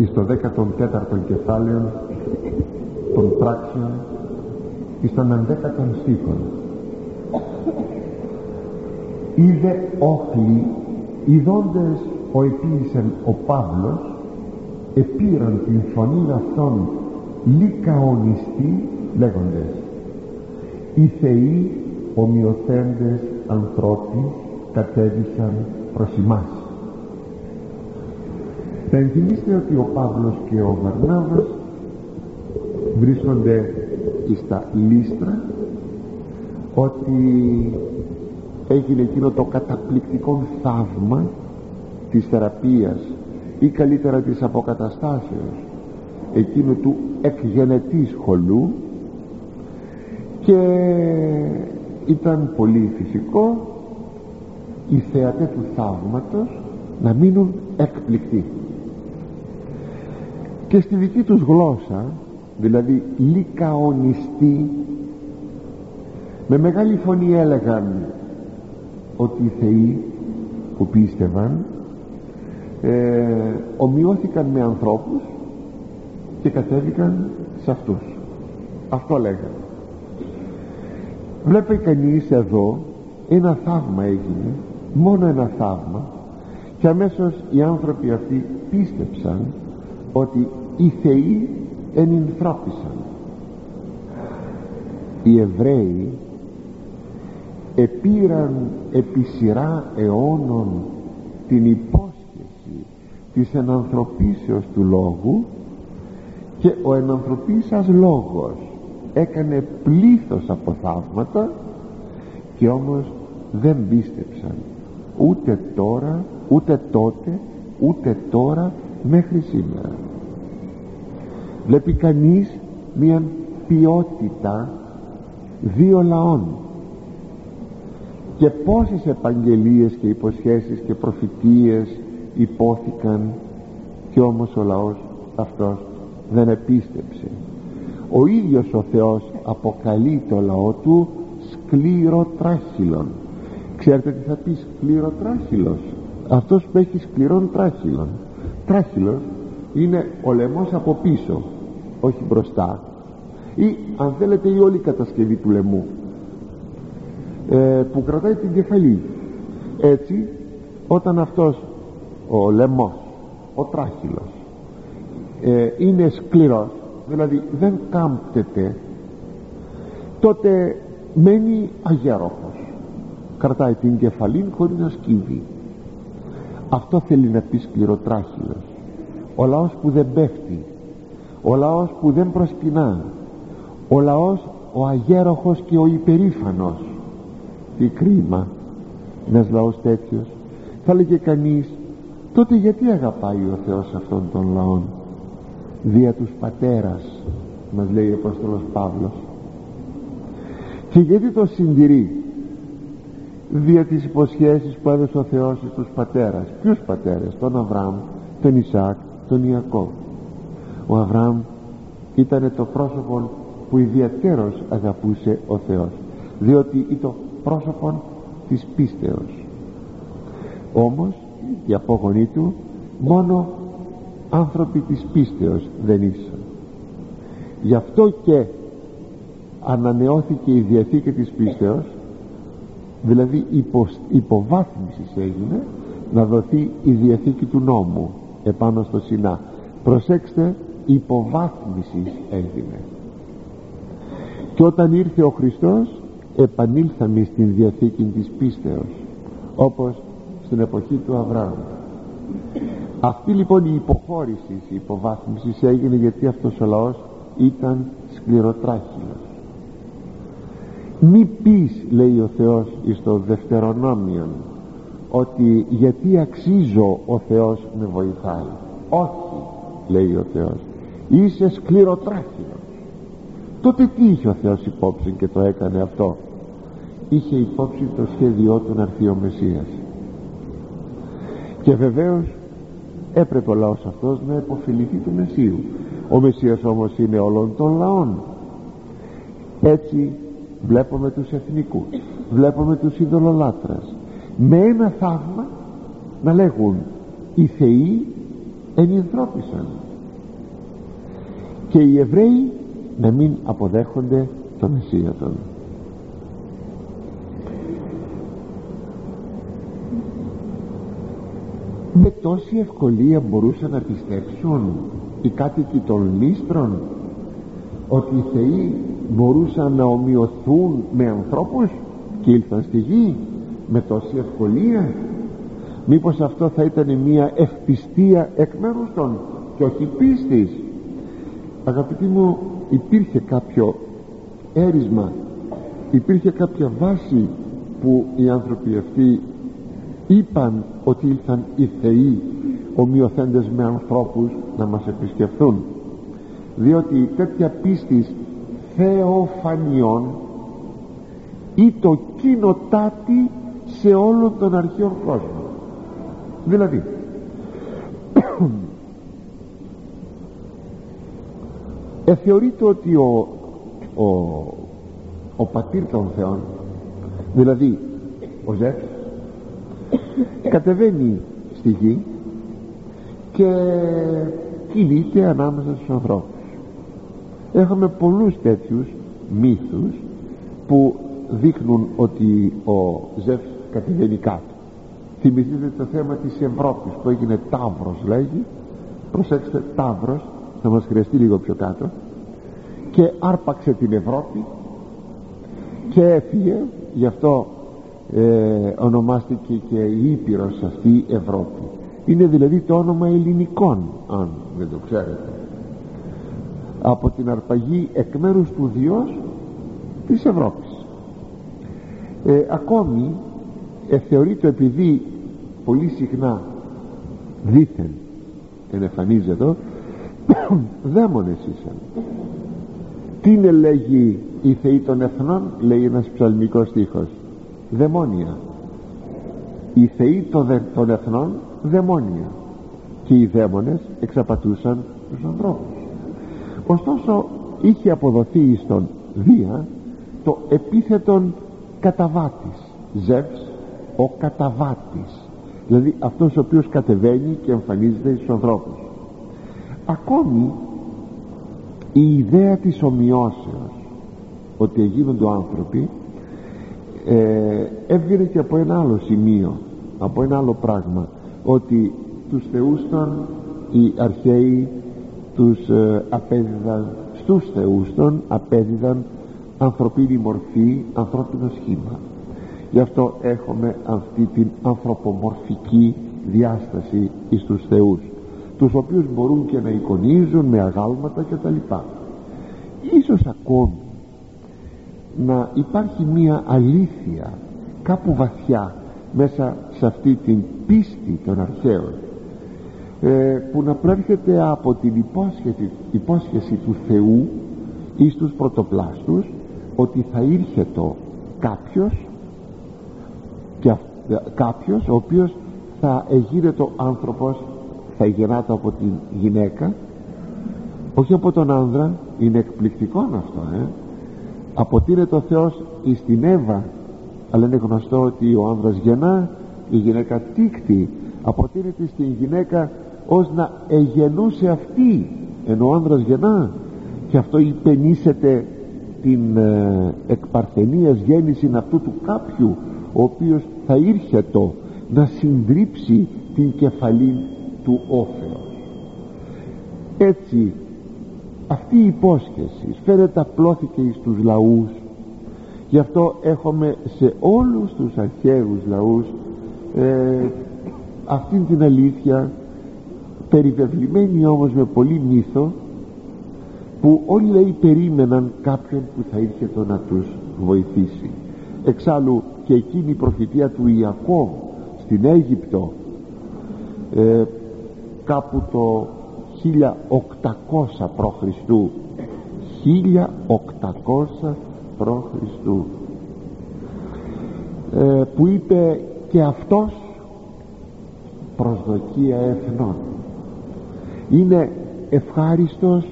εις το 14ο κεφάλαιο των πράξεων εις τον 11ο στίχον. Είδε όχλοι ειδώντες ο επίησεν ο Παύλος, επήραν την φωνήν αυτών λυκαονιστή λέγοντες: οι θεοί ομοιοθέντες ανθρώποι κατέβησαν προς ημάς. Θα ενθυμίστε ότι ο Παύλος και ο Βαρνάβας βρίσκονται στα Λύστρα, ότι έγινε εκείνο το καταπληκτικό θαύμα της θεραπείας ή καλύτερα της αποκαταστάσεως εκείνου του εκγενετής χολού, και ήταν πολύ φυσικό οι θεατές του θαύματος να μείνουν εκπληκτοί, και στη δική τους γλώσσα, δηλαδή λυκαονιστοί, με μεγάλη φωνή έλεγαν ότι οι θεοί που πίστευαν ομοιώθηκαν με ανθρώπους και κατέβηκαν σε αυτούς. Αυτό λέγανε. Βλέπει κανείς εδώ ένα θαύμα έγινε, μόνο ένα θαύμα, και αμέσως οι άνθρωποι αυτοί πίστεψαν ότι οι θεοί ενυνθρώπησαν. Οι Εβραίοι επήραν επί σειρά αιώνων την υπόσχεση της ενανθρωπίσεως του λόγου, και ο ενανθρωπίσας λόγος έκανε πλήθος από θαύματα, και όμως δεν πίστεψαν ούτε τώρα, ούτε τότε, ούτε τώρα μέχρι σήμερα. Βλέπει κανείς μια ποιότητα δύο λαών, και πόσες επαγγελίες και υποσχέσεις και προφητείες υπόθηκαν, και όμως ο λαός αυτός δεν επίστεψε. Ο ίδιος ο Θεός αποκαλεί το λαό του σκληροτράχυλον. Ξέρετε τι θα πει σκληροτράχυλος? Αυτός που έχει σκληρόν τράχυλον. Τράχυλος είναι ο λαιμός από πίσω, όχι μπροστά, ή αν θέλετε η όλη κατασκευή του λαιμού που κρατάει την κεφαλή. Έτσι, όταν αυτός ο λαιμός, ο τράχυλος είναι σκληρός, δηλαδή δεν κάμπτεται, τότε μένει αγέροχος, κρατάει την κεφαλή χωρίς να σκύβει. Αυτό θέλει να πει σκληροτράχυλος. Ο λαός που δεν πέφτει, ο λαός που δεν προσπινά, ο λαός ο αγέροχος και ο υπερήφανος. Τι κρίμα ένας λαός τέτοιος. Θα έλεγε κανείς, τότε γιατί αγαπάει ο Θεός αυτόν τον λαόν? Δια τους πατέρας, μας λέει ο Απόστολος Παύλος. Και γιατί το συντηρεί? Δια τις υποσχέσεις που έδωσε ο Θεός στους πατέρας. Ποιους πατέρες? Τον Αβραάμ, τον Ισαάκ, τον Ιακώβ. Ο Αβραάμ ήταν το πρόσωπο που ιδιαίτερος αγαπούσε ο Θεός, διότι ήταν το πρόσωπο της πίστεως. Όμως οι απόγονοί του μόνο άνθρωποι της πίστεως δεν ήσαν. Γι' αυτό και ανανεώθηκε η Διαθήκη της πίστεως, δηλαδή υποβάθμιση έγινε να δοθεί η Διαθήκη του νόμου επάνω στο Σινά. Προσέξτε, υποβάθμιση έγινε. Και όταν ήρθε ο Χριστός, επανήλθαμε στην Διαθήκη της πίστεως, όπως στην εποχή του Αβραάμ. Αυτή λοιπόν η υποχώρηση, η υποβάθμιση έγινε γιατί αυτός ο λαός ήταν σκληροτράχυλος. Μη πεις, λέει ο Θεός εις το Δευτερονόμιον, ότι γιατί αξίζω ο Θεός με βοηθάει. Όχι, λέει ο Θεός, είσαι σκληροτράχυλος. Τότε τι είχε ο Θεός υπόψη και το έκανε αυτό? Είχε υπόψη το σχέδιό του να έρθει ο Μεσσίας, και βεβαίως έπρεπε ο λαός αυτός να υποφεληθεί του Μεσσίου. Ο Μεσσίας όμως είναι όλων των λαών. Έτσι βλέπουμε τους εθνικούς, βλέπουμε τους ειδωλολάτρες με ένα θαύμα να λέγουν οι θεοί ενυνθρώπησαν, και οι Εβραίοι να μην αποδέχονται τον Μεσσία τον. Με τόση ευκολία μπορούσαν να πιστέψουν οι κάτοικοι των Λύστρων ότι οι θεοί μπορούσαν να ομοιωθούν με ανθρώπους και ήλθαν στη γη με τόση ευκολία? Μήπως αυτό θα ήταν μια ευπιστία εκ μέρους των και όχι πίστης? Αγαπητοί μου, υπήρχε κάποιο έρισμα, υπήρχε κάποια βάση που οι άνθρωποι αυτοί είπαν ότι ήλθαν οι θεοί ομοιοθέντες με ανθρώπους να μας επισκεφθούν, διότι τέτοια πίστης θεοφανιών ή το κοινοτάτη σε όλον τον αρχαίο κόσμο. Δηλαδή θεωρείται ότι ο πατήρ των θεών, δηλαδή ο Ζεύς, κατεβαίνει στη γη και κινείται ανάμεσα στους ανθρώπους. Έχουμε πολλούς τέτοιους μύθους που δείχνουν ότι ο Ζεύς κατεβαίνει κάτω. Θυμηθείτε το θέμα της Ευρώπης που έγινε Ταύρος, λέγει, προσέξτε, Ταύρος, θα μας χρειαστεί λίγο πιο κάτω, και άρπαξε την Ευρώπη και έφυγε. Γι' αυτό ονομάστηκε και η Ήπειρος αυτή Ευρώπη. Είναι δηλαδή το όνομα ελληνικών, αν δεν το ξέρετε, από την αρπαγή εκ μέρους του Διός της Ευρώπης. Ακόμη θεωρείται, επειδή πολύ συχνά δήθεν ενεφανίζεται, δαίμονες ήσαν. Τι είναι, λέγει, οι θεοί των εθνών? Λέει ένας ψαλμικός στίχος, δαιμόνια. Οι θεοί των εθνών δαιμόνια, και οι δαίμονες εξαπατούσαν τους ανθρώπους. Ωστόσο είχε αποδοθεί στον Δία το επίθετον καταβάτης, Ζεύς ο καταβάτης, δηλαδή αυτός ο οποίος κατεβαίνει και εμφανίζεται στους ανθρώπους. Ακόμη η ιδέα της ομοιώσεως, ότι γίνονται άνθρωποι, έβγαινε και από ένα άλλο σημείο, από ένα άλλο πράγμα, ότι τους θεούς των οι αρχαίοι τους απέδιδαν, στους θεούς των απέδιδαν ανθρωπίνη μορφή, ανθρώπινο σχήμα. Γι' αυτό έχουμε αυτή την ανθρωπομορφική διάσταση εις τους θεούς, τους οποίους μπορούν και να εικονίζουν με αγάλματα κτλ. Ίσως ακόμη να υπάρχει μία αλήθεια κάπου βαθιά μέσα σε αυτή την πίστη των αρχαίων, που να προέρχεται από την υπόσχεση του Θεού εις τους πρωτοπλάστους, ότι θα ήρχετο κάποιος ο οποίος θα εγίνετο άνθρωπος, θα γεννάτο από την γυναίκα, όχι από τον άνδρα. Είναι εκπληκτικό αυτό, αποτείνεται ο Θεός εις την Εύα, αλλά είναι γνωστό ότι ο άνδρας γεννά, η γυναίκα τύκτη. Αποτείνεται στην γυναίκα ως να εγεννούσε αυτή, ενώ ο άνδρας γεννά, και αυτό υπενήσεται την εκπαρθενίας γέννηση αυτού του κάποιου, ο οποίος θα ήρχετο να συντρίψει την κεφαλή του όφεως. Έτσι αυτή η υπόσχεση φαίνεται απλώθηκε εις τους λαούς. Γι' αυτό έχουμε σε όλους τους αρχαίους λαούς αυτήν την αλήθεια, περιβεβλημένη όμως με πολύ μύθο, που όλοι λέει περίμεναν κάποιον που θα ήρχεται να τους βοηθήσει. Εξάλλου και εκείνη η προφητεία του Ιακώβ στην Αίγυπτο, κάπου το 1800 π.Χ. 1800 π.Χ. που είπε και αυτός προσδοκία εθνών. Είναι ευχάριστος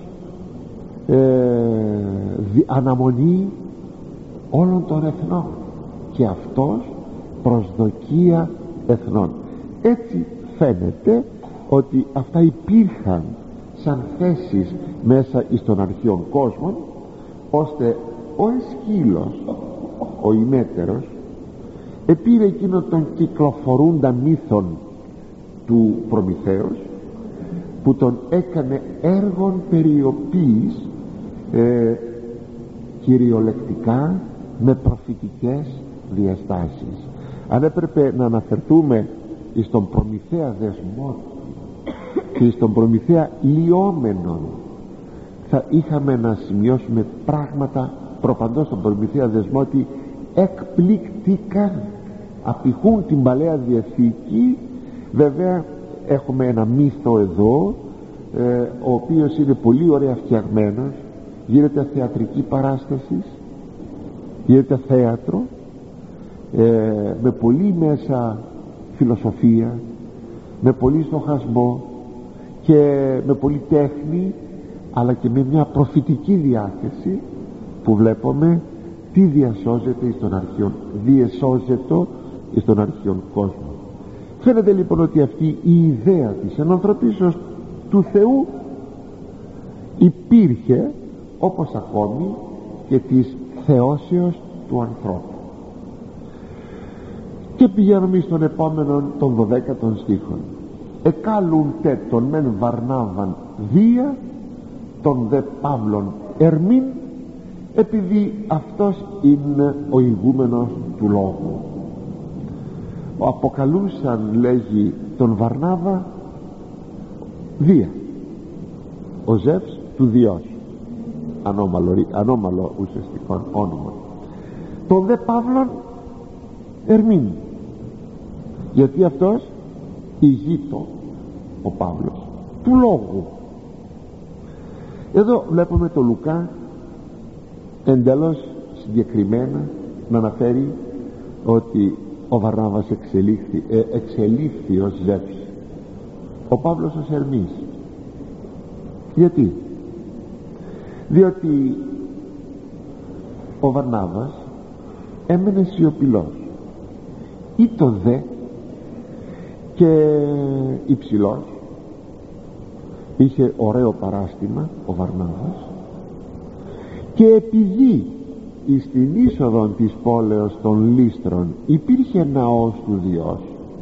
αναμονή όλων των εθνών, και αυτός προσδοκία εθνών. Έτσι φαίνεται ότι αυτά υπήρχαν σαν θέσεις μέσα εις των αρχαίων κόσμων, ώστε ο Εσχύλος, ο ημέτερος, επήρε εκείνο τον κυκλοφορούντα μύθον του Προμηθέως, που τον έκανε έργον περιοποίης, κυριολεκτικά με προφητικές διαστάσεις. Αν έπρεπε να αναφερθούμε εις τον Προμηθέα Δεσμότη και εις τον Προμηθέα Λιόμενον, θα είχαμε να σημειώσουμε πράγματα προπαντός στον Προμηθέα Δεσμότη εκπληκτικά, απηχούν την Παλαιά Διαθήκη. Βέβαια έχουμε ένα μύθο εδώ, ο οποίος είναι πολύ ωραία φτιαγμένος, γίνεται θεατρική παράσταση, γίνεται θέατρο, με πολύ μέσα φιλοσοφία, με πολύ στοχασμό και με πολύ τέχνη, αλλά και με μια προφητική διάθεση, που βλέπουμε τι διασώζεται εις των αρχαίων, διεσώζεται εις των αρχαίων κόσμων. Φαίνεται λοιπόν ότι αυτή η ιδέα της ενανθρωπίσεως του Θεού υπήρχε, όπως ακόμη και της θεώσεως του ανθρώπου. Και πηγαίνουμε στον επόμενο, τον 12ο στίχον. Εκάλουν τε τον μεν Βαρνάβαν Δία, τον δε Παύλον Ερμήν, επειδή αυτός είναι ο ηγούμενος του λόγου. Αποκαλούσαν, λέγει, τον Βαρνάβα Δία, ο Ζεύς του Διός, ανώμαλο ουσιαστικό όνομα. Τον δε Παύλον Ερμήν, γιατί αυτός ηγείτο, ο Παύλος, του λόγου. Εδώ βλέπουμε το Λουκά εντελώς συγκεκριμένα να αναφέρει ότι ο Βαρνάβας εξελίχθη ως Ζεύς, ο Παύλος ως Ερμής. Γιατί? Διότι ο Βαρνάβας έμενε σιωπηλός, ή το δε και υψηλός, είχε ωραίο παράστημα ο Βαρνάβας, και επειδή εις την είσοδο της πόλεως των Λύστρων υπήρχε ναός του Διός,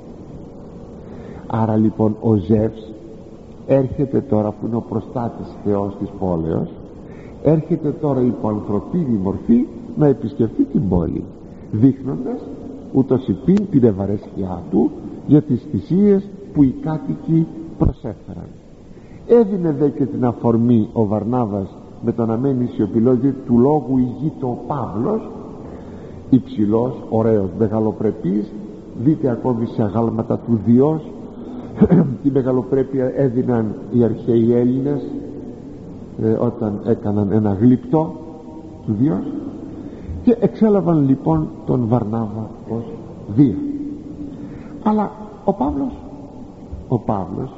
άρα λοιπόν ο Ζεύς έρχεται τώρα, που είναι ο προστάτης Θεός της πόλεως, έρχεται τώρα υπό ανθρωπίνη μορφή να επισκεφτεί την πόλη, δείχνοντας ούτως υπήν την ευαρέσκειά του για τις θυσίες που οι κάτοικοι προσέφεραν. Έδινε δε και την αφορμή ο Βαρνάβας με το να μένει σιωπηλός, γιατί του λόγου ηγείτο ο Παύλος, υψηλός, ωραίος, μεγαλοπρεπής. Δείτε ακόμη σε αγάλματα του Διός τη μεγαλοπρέπεια έδιναν οι αρχαίοι Έλληνες όταν έκαναν ένα γλυπτό του Διός, και εξέλαβαν λοιπόν τον Βαρνάβα ως Δία. Αλλά ο Παύλος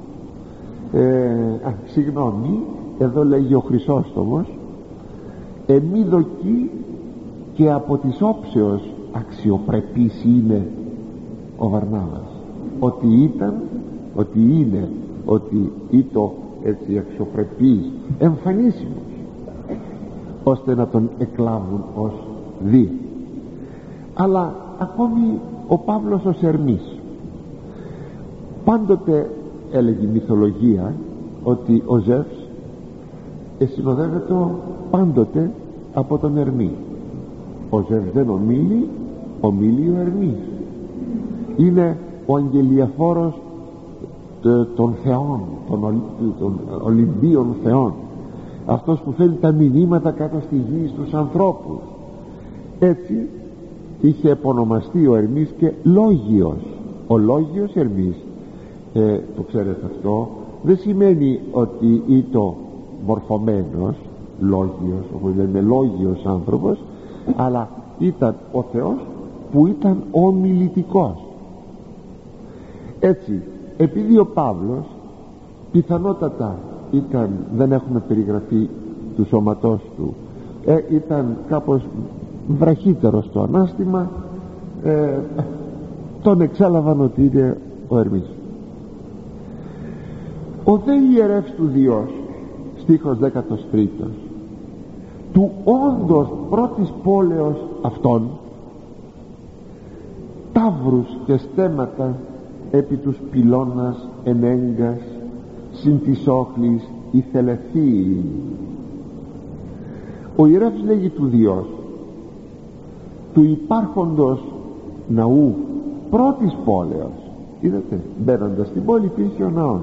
συγγνώμη, εδώ λέγει ο Χρυσόστομος, εμεί δοκεί και από της όψεως αξιοπρεπής είναι ο Βαρνάβας, ότι είναι ήτο έτσι αξιοπρεπής, εμφανίσιμος, ώστε να τον εκλάβουν ως Δία. Αλλά ακόμη ο Παύλος ως Ερμής, πάντοτε έλεγε η μυθολογία ότι ο Ζεύς συνοδεύεται πάντοτε από τον Ερμή. Ο Ζεύς δεν ομίλει ο Ερμής. Είναι ο αγγελιαφόρος των θεών, των Ολυμπίων θεών, αυτός που φέρνει τα μηνύματα κάτω στη γη στους ανθρώπους. Έτσι είχε επωνομαστεί ο Ερμής και Λόγιος. Ο Λόγιος Ερμής, το ξέρετε αυτό, δεν σημαίνει ότι ήτο μορφωμένος, λόγιος, όπως λέμε λόγιος άνθρωπος, αλλά ήταν ο Θεός που ήταν ομιλητικός. Έτσι, επειδή ο Παύλος πιθανότατα δεν έχουμε περιγραφή του σώματός του, ήταν κάπως βραχύτερο στο ανάστημα, τον εξάλαβαν ότι είναι ο Ερμής. Ο Ο δε ιερεύς του Διός, στίχος 13, του όντως πρώτης πόλεως αυτών, ταύρους και στέματα επί τους πυλώνας ενέγκας συν της όχλης ηθελεθείη. Ο ιερεύς λέγει του Διός, του υπάρχοντος ναού πρώτης πόλεως. Είδατε, μπαίνοντας στην πόλη υπήρχε ο ναός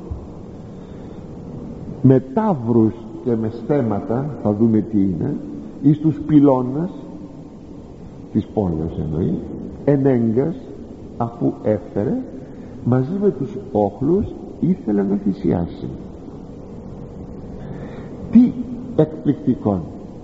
με ταύρους και με στέματα, θα δούμε τι είναι, εις τους πυλώνας της πόλεως εννοεί, ενέγκας, αφού έφερε μαζί με τους όχλους ήθελε να θυσιάσει. Τι εκπληκτικό!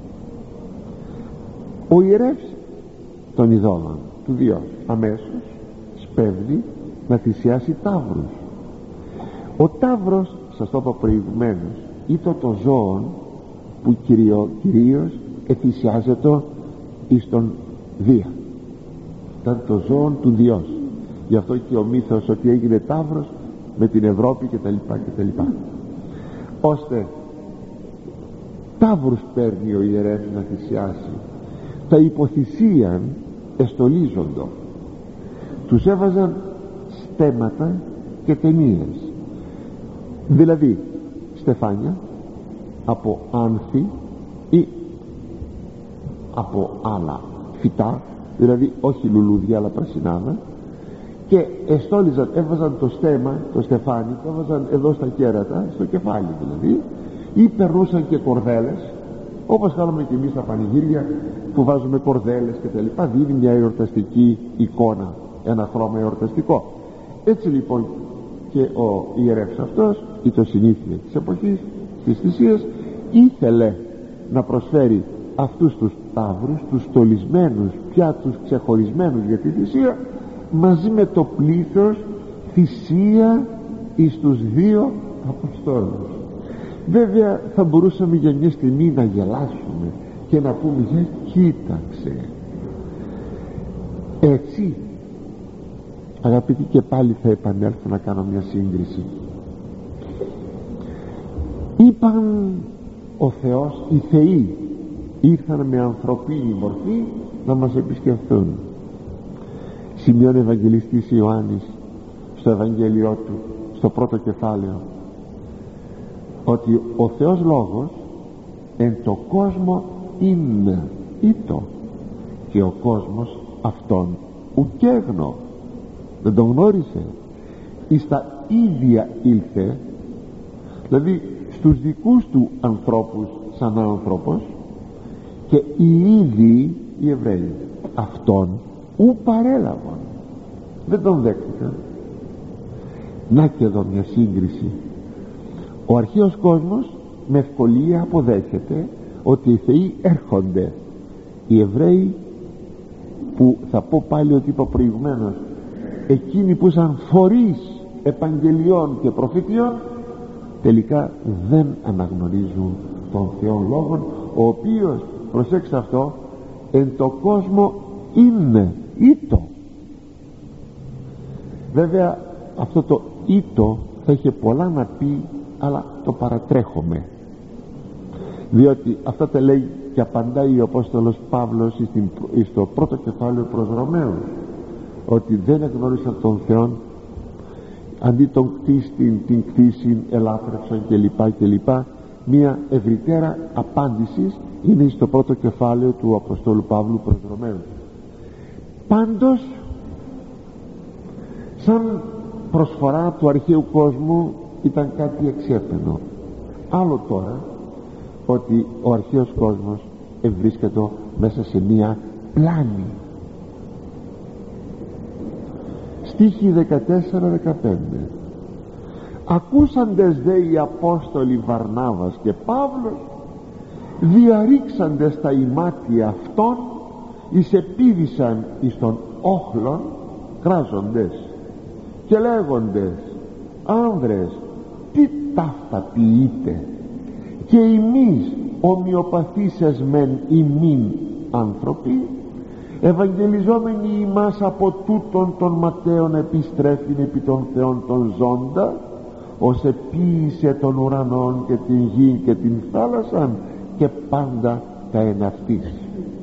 Ο ιερεύς των ειδόλων του Διός αμέσως σπέβδει να θυσιάσει ταύρους. Ο ταύρος, σας το είπα προηγουμένως, ήταν το ζώο που κυρίως εθυσιάζεται εις τον Δία. Ήταν το ζώο του Διός. Γι' αυτό και ο μύθος ότι έγινε ταύρος με την Ευρώπη κτλ. Ώστε ταύρους παίρνει ο ιερεύς να θυσιάσει. Τα υποθυσίαν εστολίζοντο. Τους έβαζαν στέματα και ταινίες, δηλαδή στεφάνια από άνθη ή από άλλα φυτά, δηλαδή όχι λουλούδια αλλά πρασινάδα, και εστόλιζαν, έβαζαν το στέμα, το στεφάνι, το έβαζαν εδώ στα κέρατα, στο κεφάλι δηλαδή, ή περνούσαν και κορδέλες, όπως κάνουμε και εμείς στα πανηγύρια που βάζουμε κορδέλες και τα λοιπά. Δίνει μια εορταστική εικόνα, ένα χρώμα εορταστικό. Έτσι λοιπόν και ο ιερεύς αυτός, ή το συνήθεια της εποχής, της θυσίας, ήθελε να προσφέρει αυτούς τους ταύρους, τους στολισμένους, πια τους ξεχωρισμένους για τη θυσία, μαζί με το πλήθος θυσία εις τους δύο Αποστόλους. Βέβαια θα μπορούσαμε για μια στιγμή να γελάσουμε και να πούμε, για κοίταξε, έτσι. Αγαπητοί, και πάλι θα επανέλθω να κάνω μια σύγκριση. Είπαν ο Θεός, οι θεοί ήρθαν με ανθρωπίνη μορφή να μας επισκεφθούν. Σημειώνει ο Ευαγγελιστής Ιωάννης στο Ευαγγέλιό του, στο πρώτο κεφάλαιο, ότι ο Θεός Λόγος εν το κόσμο είναι ήτο, και ο κόσμος αυτόν ουκέγνω, δεν τον γνώρισε, εις τα ίδια ήλθε, δηλαδή στους δικούς του ανθρώπους σαν άνθρωπος, και οι ίδιοι οι Εβραίοι αυτόν ου παρέλαβαν, δεν τον δέχτηκαν. Να και εδώ μια σύγκριση. Ο αρχαίος κόσμος με ευκολία αποδέχεται ότι οι θεοί έρχονται. Οι Εβραίοι, που θα πω πάλι ότι είπα προηγουμένως, εκείνοι που ήσαν φορείς επαγγελιών και προφητιών, τελικά δεν αναγνωρίζουν τον Θεό Λόγον, ο οποίος, προσέξτε αυτό, εν το κόσμο είναι ήτο. Βέβαια αυτό το ήτο θα είχε πολλά να πει, αλλά το παρατρέχομαι, διότι αυτά τα λέει και απαντάει ο Απόστολος Παύλος στο πρώτο κεφάλαιο προς Ρωμαίους, ότι δεν εγνώρισαν τον Θεό, αντί τον την κτήσιν ελάτρευσαν κλπ. Μια ευρυτέρα απάντηση είναι στο πρώτο κεφάλαιο του Αποστόλου Παύλου προς Ρωμαίους. Πάντως, σαν προσφορά του αρχαίου κόσμου ήταν κάτι εξέπαινο. Άλλο τώρα, ότι ο αρχαίος κόσμος ευρίσκεται μέσα σε μία πλάνη. Στίχοι 14-15. Ακούσαντες δε οι Απόστολοι Βαρνάβας και Παύλος, διαρρήξαντες τα ημάτια αυτών, εις επίδησαν εις τον όχλον κράζοντες και λέγοντες, άνδρες, τι ταύτα ποιείτε, και εμείς ομοιοπαθήσες μεν ημίν άνθρωποι, ευαγγελιζόμενοι ημάς από τούτον των ματέων επιστρέφειν επί των Θεών των ζώντα, ως επίησε των ουρανών και την γη και την θάλασσαν και πάντα τα εναυτής.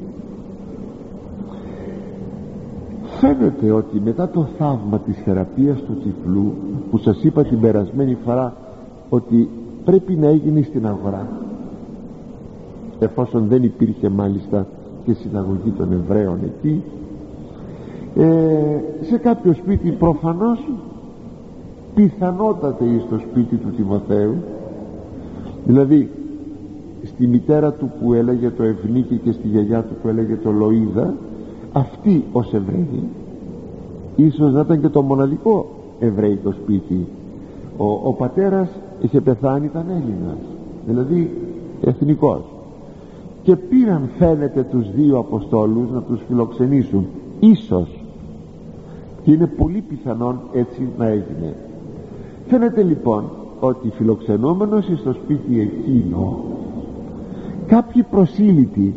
Φαίνεται ότι μετά το θαύμα της θεραπείας του τυφλού, που σας είπα την περασμένη φορά ότι πρέπει να έγινε στην αγορά, εφόσον δεν υπήρχε μάλιστα και συναγωγή των Εβραίων εκεί, σε κάποιο σπίτι προφανώς, πιθανότατα ή στο σπίτι του Τιμοθέου, δηλαδή στη μητέρα του που έλεγε το Ευνίκη και στη γιαγιά του που έλεγε το Λοΐδα, αυτοί ως Εβραίοι, ίσως να ήταν και το μοναδικό εβραϊκό σπίτι. Ο πατέρας είχε πεθάνει, ήταν Έλληνας, δηλαδή εθνικός, και πήραν, φαίνεται, τους δύο Αποστόλους να τους φιλοξενήσουν, ίσως, και είναι πολύ πιθανόν έτσι να έγινε. Φαίνεται λοιπόν ότι φιλοξενούμενος στο σπίτι εκείνο κάποιοι προσήλυτοι,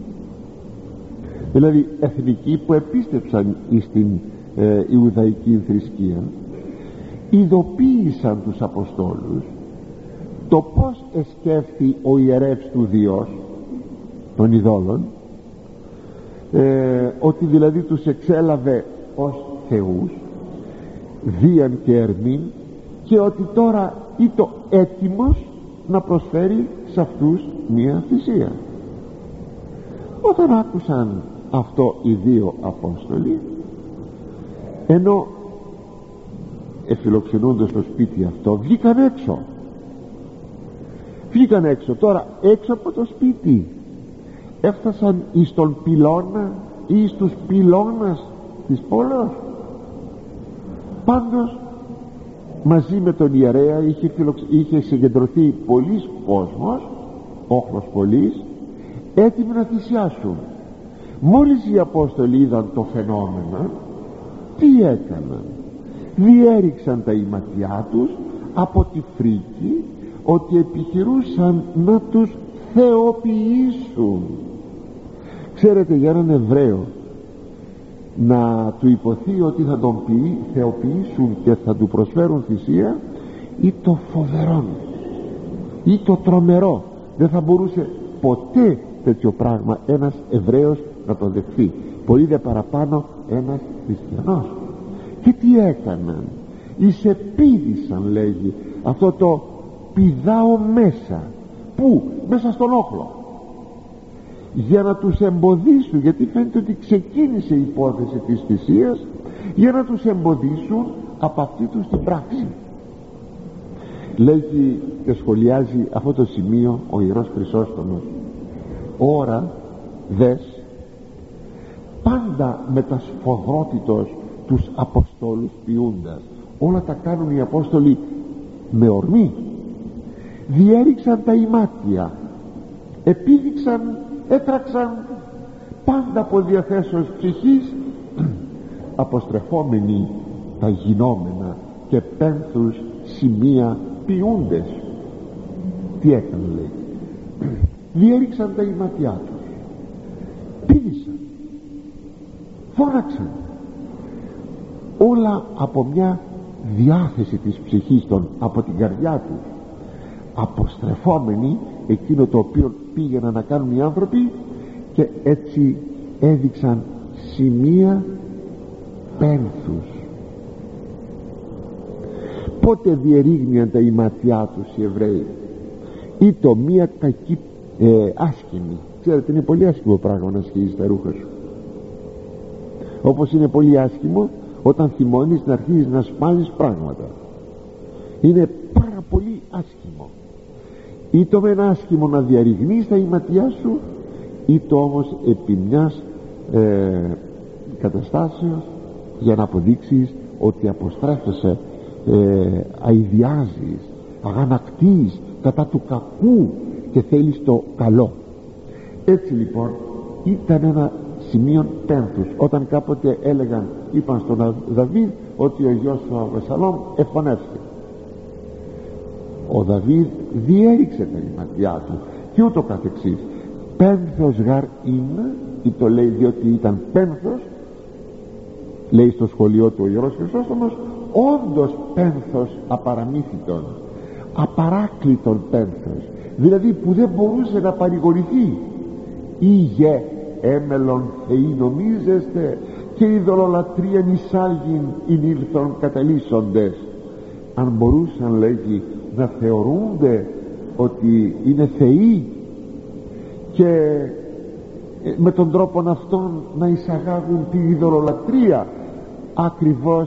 δηλαδή εθνικοί που επίστεψαν στην Ιουδαϊκή θρησκεία, ειδοποίησαν τους Αποστόλους το πως εσκέφθη ο ιερεύς του Διός των ειδόλων, ότι δηλαδή τους εξέλαβε ως θεούς δίαν και ερμήν, και ότι τώρα ήταν έτοιμος να προσφέρει σε αυτούς μία θυσία. Όταν άκουσαν αυτό οι δύο Απόστολοι, ενώ εφιλοξενούνται στο σπίτι αυτό, βγήκαν έξω. Τώρα έξω από το σπίτι έφτασαν εις τον πυλώνα ή στους πυλώνας της πόλεως. Πάντως μαζί με τον ιερέα είχε συγκεντρωθεί πολλής κόσμος, όχλος πολλής, έτοιμοι να θυσιάσουν. Μόλις οι Απόστολοι είδαν το φαινόμενο, τι έκαναν? Διέριξαν τα ηματιά τους από τη φρίκη ότι επιχειρούσαν να τους θεοποιήσουν. Ξέρετε, για έναν Εβραίο να του υποθεί ότι θα τον θεοποιήσουν και θα του προσφέρουν θυσία, ή το φοβερό ή το τρομερό, δεν θα μπορούσε ποτέ τέτοιο πράγμα ένας Εβραίος να το δεχθεί, πολύ δε παραπάνω ένας χριστιανός. Και τι έκαναν? Εισεπίδησαν, λέγει, αυτό το πηδάω μέσα. Πού? Μέσα στον όχλο, για να τους εμποδίσουν, γιατί φαίνεται ότι ξεκίνησε η υπόθεση της θυσίας, για να τους εμποδίσουν από αυτή τους την πράξη. Λέγει και σχολιάζει αυτό το σημείο ο Ιερός Χρυσόστομος: ώρα δες πάντα με τα σφοδρότητος τους Αποστόλους ποιούντας. Όλα τα κάνουν οι Απόστολοι με ορμή. Διέριξαν τα ημάτια, επίδειξαν, έτραξαν πάντα από διαθέσεως ψυχής, αποστρεφόμενοι τα γινόμενα και πένθους σημεία ποιούντες. Τι έκαναν, λέει? Διέριξαν τα ημάτια τους, πήδησαν, φώναξαν, όλα από μια διάθεση της ψυχής των, από την καρδιά τους, αποστρεφόμενοι εκείνο το οποίο πήγαιναν να κάνουν οι άνθρωποι, και έτσι έδειξαν σημεία πένθους. Πότε διερήγνιαν τα ημάτια τους οι Εβραίοι? Ή το μία κακή άσχημη. Ξέρετε, είναι πολύ άσχημο πράγμα να σκύζεις τα ρούχα σου, όπως είναι πολύ άσχημο όταν θυμώνεις να αρχίζεις να σπάζεις πράγματα. Είναι πάρα πολύ άσχημο. Ή το με ένα άσχημο να διαρριγνείς τα ηματιά σου, ή το όμως επί μιας καταστάσεως για να αποδείξεις ότι αποστρέφεσαι, αηδιάζεις, αγανακτείς κατά του κακού και θέλεις το καλό. Έτσι λοιπόν ήταν ένα σημείο πένθους. Όταν κάποτε είπαν στον Δαβίδ ότι ο γιος του Αβεσσαλόμ εφωνεύθηκε, ο Δαβίδ διέριξε τα ηματιά του και ούτω καθεξής. Πένθος γαρ είναι, ή το λέει διότι ήταν πένθος, λέει στο σχολείο του ο Ιερός Χρυσόστομος, όντως πένθος απαραμύθιτον, απαράκλητον πένθος, δηλαδή που δεν μπορούσε να παρηγορηθεί. Ήγε έμελον θεοί νομίζεστε, και ειδωλολατρίαν εισάλγην ήλθον καταλύσσοντες. Αν μπορούσαν, λέγει, να θεωρούνται ότι είναι θεοί και με τον τρόπο αυτόν να εισαγάγουν την ειδωλολατρία, ακριβώς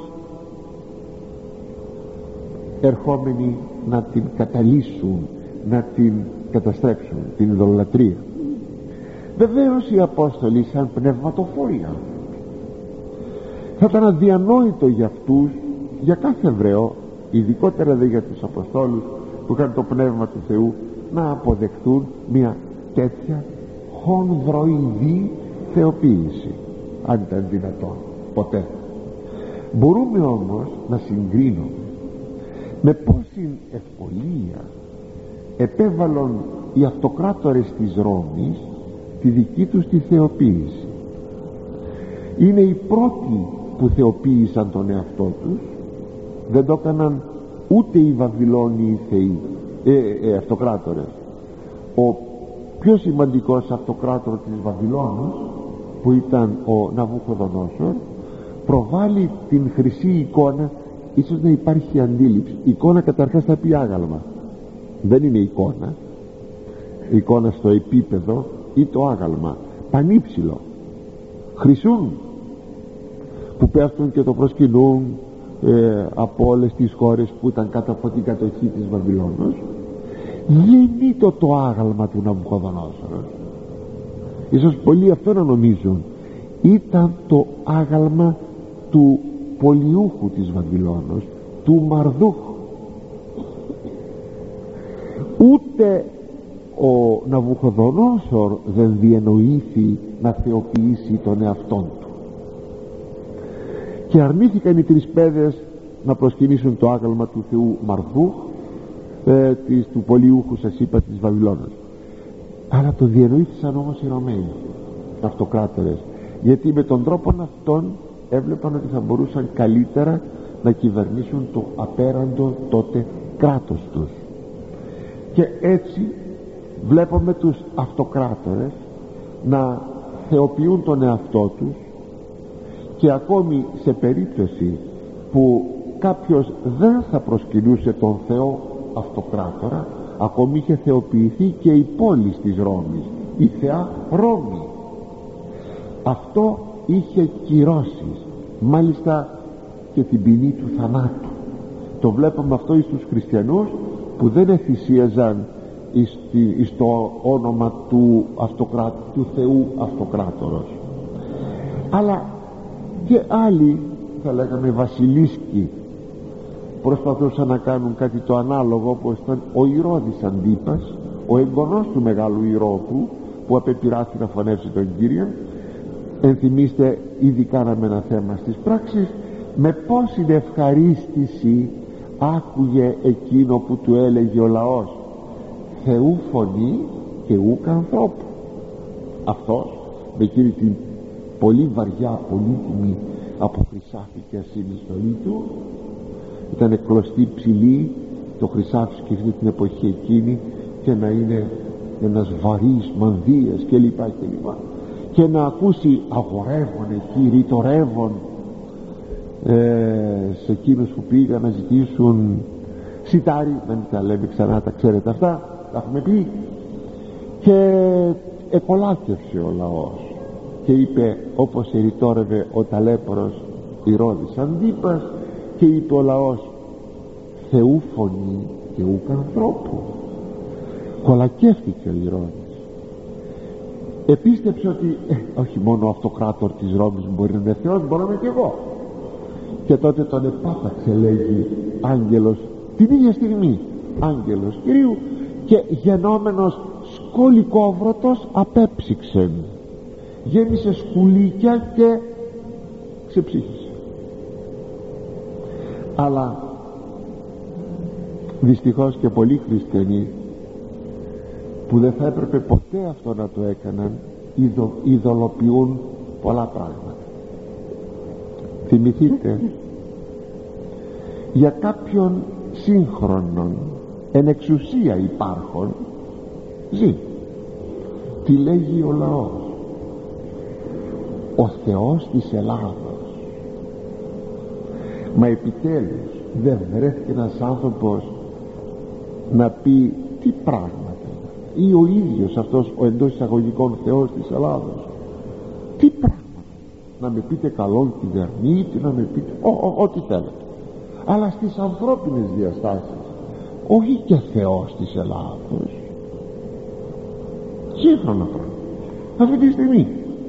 ερχόμενοι να την καταλύσουν, να την καταστρέψουν, την ειδωλολατρία. Βεβαίως οι Απόστολοι σαν πνευματοφόροι, θα ήταν αδιανόητο για αυτούς, για κάθε Εβραίο, ειδικότερα δε για τους Αποστόλους που είχαν το Πνεύμα του Θεού, να αποδεχθούν μια τέτοια χονδροειδή θεοποίηση, αν ήταν δυνατόν ποτέ. Μπορούμε όμως να συγκρίνουμε με πόση ευκολία επέβαλαν οι αυτοκράτορες της Ρώμης τη δική τους τη θεοποίηση. Είναι οι πρώτοι που θεοποίησαν τον εαυτό τους. Δεν το έκαναν ούτε οι Βαβυλώνιοι θεοί, αυτοκράτορες. Ο πιο σημαντικός αυτοκράτορ της Βαβυλώνης, που ήταν ο Ναβούχοδονόσορ, προβάλλει την χρυσή εικόνα. Ίσως να υπάρχει αντίληψη. Η εικόνα καταρχάς θα πει άγαλμα, δεν είναι εικόνα. Η εικόνα στο επίπεδο ή το άγαλμα πανύψηλο χρυσούν, που πέφτουν και το προσκυνούν από όλες τις χώρες που ήταν κάτω από την κατοχή της Βαβυλώνος. Δεν ήταν το άγαλμα του Ναβουχοδονόσορο. Ίσως πολλοί αυτό να νομίζουν. Ήταν το άγαλμα του πολιούχου της Βαβυλώνος, του Μαρδούχ. Ούτε ο Ναβουχοδονόσορ δεν διενοήθη να θεοποιήσει τον εαυτόν του, και αρνήθηκαν οι τρεις παιδες να προσκυνήσουν το άγαλμα του θεού Μαρδούχ, του πολιούχου, σας είπα, της Βαβυλώνας. Αλλά το διενοήθησαν όμως οι Ρωμαίοι αυτοκράτορες, γιατί με τον τρόπο αυτόν έβλεπαν ότι θα μπορούσαν καλύτερα να κυβερνήσουν το απέραντο τότε κράτος τους. Και έτσι βλέπουμε τους αυτοκράτορες να θεοποιούν τον εαυτό τους, και ακόμη σε περίπτωση που κάποιος δεν θα προσκυνούσε τον Θεό αυτοκράτορα, ακόμη είχε θεοποιηθεί και η πόλη της Ρώμης, η θεά Ρώμη. Αυτό είχε κυρώσεις, μάλιστα και την ποινή του θανάτου. Το βλέπουμε αυτό εις τους χριστιανούς που δεν εθυσίαζαν εις το όνομα του Θεού αυτοκράτορος. Αλλά και άλλοι, θα λέγαμε βασιλίσκοι, προσπαθούσαν να κάνουν κάτι το ανάλογο, όπως ήταν ο Ηρώδης Αντίπας, ο εγγονός του μεγάλου Ηρώδου, που απεπειράθη να φωνεύσει τον Κύριο. Ενθυμίστε, ήδη κάναμε ένα θέμα στις πράξεις, με πόση ευχαρίστηση άκουγε εκείνο που του έλεγε ο λαός, Θεού φωνή και ούκ ανθρώπου. Αυτός με εκείνη την πολύ βαριά, πολύτιμη από χρυσάφι και ασύνη στολή του, ήταν κλωστή ψηλή. Το χρυσάφι, σκεφτείτε την εποχή εκείνη, και να είναι ένας βαρύς μανδύας κλπ, και να ακούσει αγορεύων εκεί, ρητορεύων σε εκείνους που πήγαν να ζητήσουν σιτάρι. Δεν τα λέμε ξανά, τα ξέρετε αυτά, τα έχουμε πει. Και εκολάκευσε ο λαός και είπε, όπως ερητόρευε ο ταλέπορος Ηρώδης Αντίπας, και είπε ο λαός, Θεού φωνή και ούκ ανθρώπου. Κολακεύτηκε ο Ηρώδης. Επίστεψε ότι όχι μόνο ο αυτοκράτορ της Ρώμης μπορεί να είναι Θεός, μπορώ να είμαι και εγώ. Και τότε τον επάταξε, λέγει, άγγελος την ίδια στιγμή, άγγελος Κυρίου, και γενόμενος σκολικόβρωτος απέψυξεν, γέμισε σκουλίκια και ξεψύχησε. Αλλά δυστυχώς και πολλοί χριστιανοί που δεν θα έπρεπε ποτέ αυτό να το έκαναν, ειδωλοποιούν πολλά πράγματα. Θυμηθείτε για κάποιον σύγχρονον εν εξουσία υπάρχον ζει. Τι λέγει ο λαός? Ο Θεός της Ελλάδος. Μα επιτέλους δεν βρέθηκε ένας άνθρωπος να πει τι πράγματα, ή ο ίδιος αυτός ο εντός εισαγωγικών Θεός της Ελλάδος, τι πράγματα? Να με πείτε καλόν κυβερνήτη, να με πείτε ό,τι θέλετε, αλλά στις ανθρώπινες διαστάσεις, όχι και Θεός της Ελλάδος. Σύγχρονα πράγματα αυτή τη στιγμή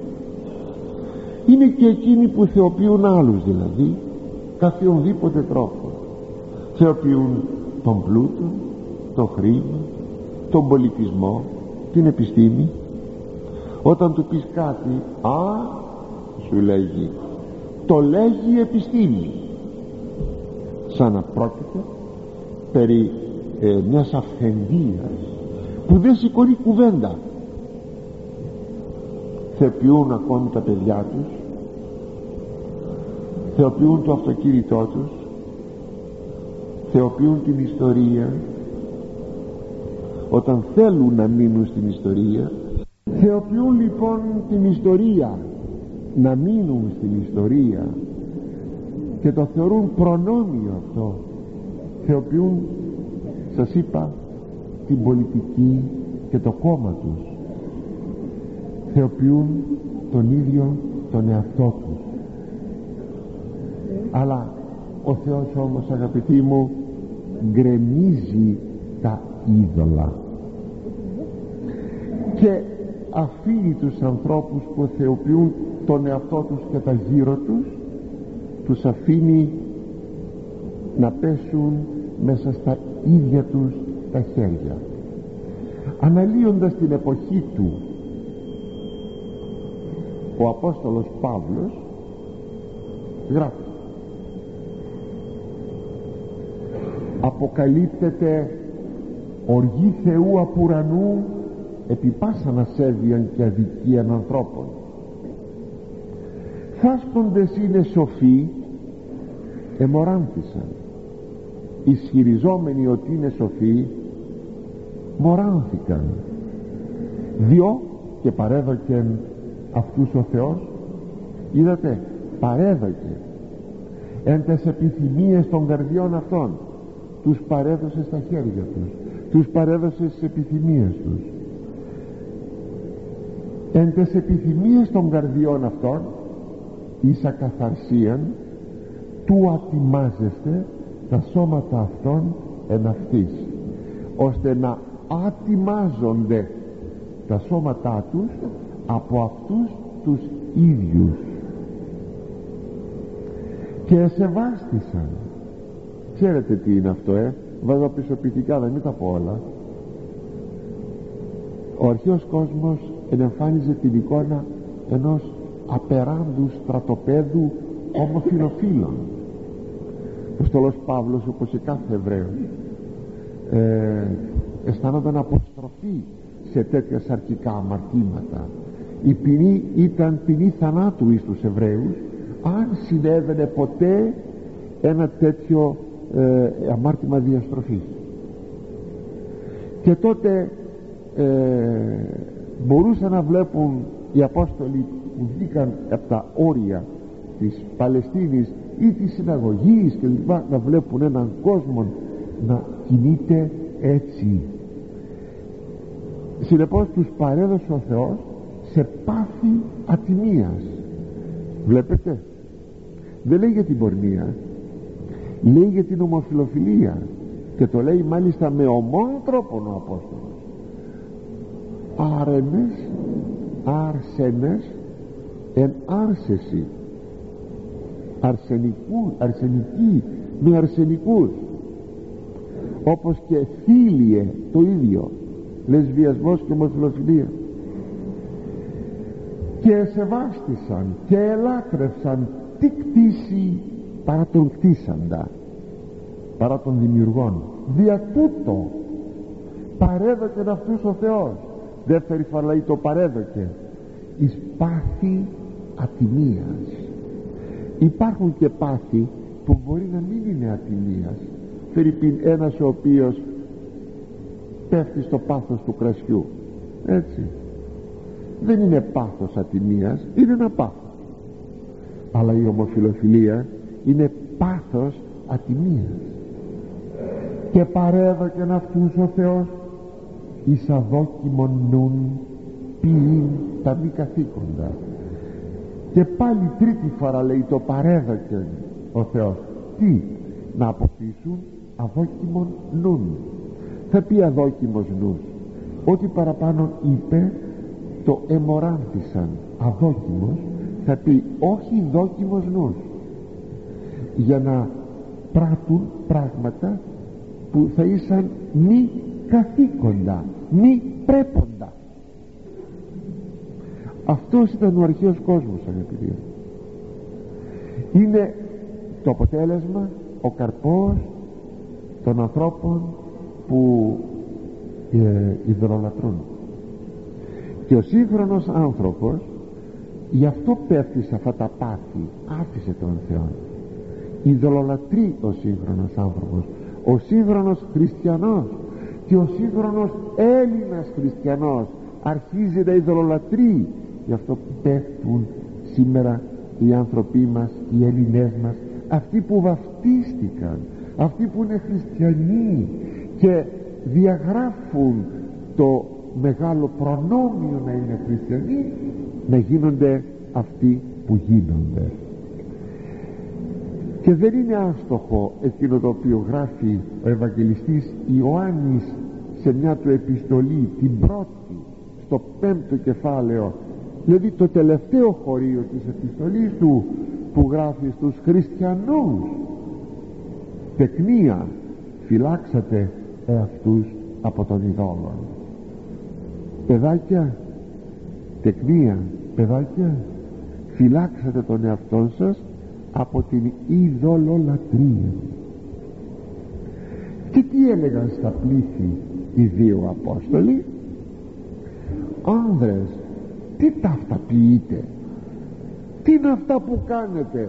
είναι και εκείνοι που θεοποιούν άλλους, δηλαδή καθιονδήποτε τρόπο θεοποιούν τον πλούτο, το χρήμα, τον πολιτισμό, την επιστήμη. Όταν του πεις κάτι, σου λέγει, το λέγει η επιστήμη, σαν να πρόκειται περί μιας αυθεντίας που δεν σηκώνει κουβέντα. Θεοποιούν ακόμη τα παιδιά τους, θεοποιούν το αυτοκίνητό τους, θεοποιούν την ιστορία. Όταν θέλουν να μείνουν στην ιστορία, θεοποιούν λοιπόν την ιστορία, να μείνουν στην ιστορία, και το θεωρούν προνόμιο αυτό. Θεοποιούν, σας είπα, την πολιτική και το κόμμα τους, θεοποιούν τον ίδιο τον εαυτό τους. Αλλά ο Θεός όμως, αγαπητοί μου, γκρεμίζει τα είδωλα και αφήνει τους ανθρώπους που θεοποιούν τον εαυτό τους και τα γύρω τους, τους αφήνει να πέσουν μέσα στα ίδια τους τα χέρια. Αναλύοντας την εποχή του, ο Απόστολος Παύλος γράφει: αποκαλύπτεται οργή Θεού απ' ουρανού επί πάσαν ασέβειαν και αδικίαν ανθρώπων. Φάσκοντες είναι σοφοί, εμοράνθησαν. Ισχυριζόμενοι ότι είναι σοφοί, μοράνθηκαν. Διό και παρέδοκεν αυτούς ο Θεός. Είδατε, παρέδοκε εν τες επιθυμίες των καρδιών αυτών. Τους παρέδωσε στα χέρια τους, τους παρέδωσε στις επιθυμίες τους. Εν τες επιθυμίες των καρδιών αυτών εις ακαθαρσίαν του ατιμάζεστε τα σώματα αυτών εν αυτής, ώστε να ατιμάζονται τα σώματά τους από αυτούς τους ίδιους. Και εσεβάστησαν. Ξέρετε τι είναι αυτό, βάζω πιστοποιητικά, δεν μην τα πω όλα. Ο αρχαίος κόσμος ενεμφάνιζε την εικόνα ενός απεράντου στρατοπέδου ομοφυλοφίλων. Ο Απόστολος Παύλος, όπως και κάθε Εβραίος, αισθάνονταν αποστροφή σε τέτοια σαρκικά αμαρτήματα. Η ποινή ήταν ποινή θανάτου εις τους Εβραίους αν συνέβαινε ποτέ ένα τέτοιο αμάρτημα διαστροφής. Και τότε μπορούσαν να βλέπουν οι Απόστολοι που βγήκαν από τα όρια της Παλαιστίνης ή της συναγωγής και λοιπά, να βλέπουν έναν κόσμο να κινείται έτσι. Συνεπώς τους παρέδωσε ο Θεός σε πάθη ατιμίας. Βλέπετε, δεν λέει για την πορνεία, λέει για την ομοφυλοφιλία, και το λέει μάλιστα με ομόν τρόπο ο Απόστολος. Άρενες, αρσένες εν άρσεση, αρσενικοί με αρσενικούς, όπως και θήλυε το ίδιο, λεσβιασμός και ομοφυλοφιλία. Και σεβάστησαν και ελάτρευσαν τι κτήσει παρά τον κτήσαντα, παρά των δημιουργών. Δια τούτο παρέδοκεν αυτούς ο Θεός. Δεύτερη φορά λέει το παρέδοκε εις πάθη ατιμίας. Υπάρχουν και πάθη που μπορεί να μην είναι ατιμίας. Φερρυπίν ένας ο οποίος πέφτει στο πάθος του κρασιού, έτσι, δεν είναι πάθος ατιμίας, είναι ένα πάθος. Αλλά η ομοφυλοφιλία είναι πάθος ατιμίας. Και παρέδωκεν αυτούς ο Θεός εις αδόκιμον νουν ποιήν τα μη καθήκοντα. Και πάλι τρίτη φορά λέει το παρέδωκεν ο Θεός. Τι? Να αποκτήσουν αδόκιμον νουν. Θα πει αδόκιμος νους, ό,τι παραπάνω είπε το εμοράντησαν. Αδόκιμος θα πει όχι δόκιμος νους, για να πράττουν πράγματα που θα ήσαν μη καθήκοντα, μη πρέποντα. Αυτός ήταν ο αρχαίος κόσμος, αγαπητοί. Είναι το αποτέλεσμα, ο καρπός των ανθρώπων που ειδωλολατρούν. Και ο σύγχρονος άνθρωπος γι' αυτό πέφτει σε αυτά τα πάθη. Άφησε τον Θεό, ειδωλολατρεί ο σύγχρονος άνθρωπος, ο σύγχρονος χριστιανός και ο σύγχρονος Έλληνας χριστιανός αρχίζει να ειδωλολατρεί. Γι' αυτό πέφτουν σήμερα οι άνθρωποι μας, οι Έλληνες μας, αυτοί που βαφτίστηκαν, αυτοί που είναι χριστιανοί και διαγράφουν το μεγάλο προνόμιο να είναι χριστιανοί, να γίνονται αυτοί που γίνονται. Και δεν είναι άστοχο εκείνο το οποίο γράφει ο Ευαγγελιστής Ιωάννης σε μια του επιστολή, την πρώτη, στο 5ο κεφάλαιο, δηλαδή το τελευταίο χωρίο της επιστολής του, που γράφει στους χριστιανούς: τεκνία, φυλάξατε εαυτούς από τον ειδόλων. Παιδάκια, τεκνία, παιδάκια, φυλάξατε τον εαυτό σας από την ειδωλολατρία. Και τι έλεγαν στα πλήθη οι δύο Απόστολοι? Άνδρες, τι ταύτα ποιείτε, τι είναι αυτά που κάνετε?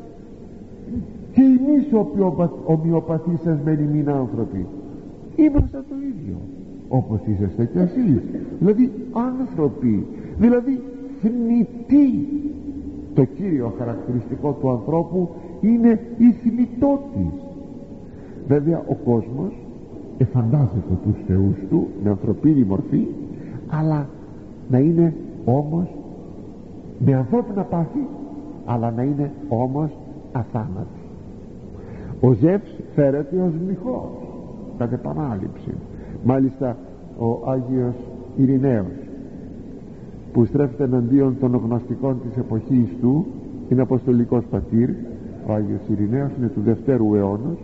Και εμείς ομοιοπαθείς εσμένοι μην άνθρωποι είμαστε το ίδιο όπως είσαστε κι εσείς, δηλαδή άνθρωποι, δηλαδή θνητοί. Το κύριο χαρακτηριστικό του ανθρώπου είναι η θνητότης. Βέβαια ο κόσμος εφαντάζεται τους θεούς του με ανθρωπίνη μορφή, αλλά να είναι όμως με ανθρώπινα πάθη, αλλά να είναι όμως αθάνατοι. Ο Ζεύς φέρεται ως μοιχός κατ' επανάληψη. Μάλιστα ο Άγιος Ειρηναίος, που στρέφεται εναντίον των γνωστικών της εποχής του, είναι αποστολικός πατήρ. Ο Άγιος Ειρηναίος είναι του 2ου αιώνα,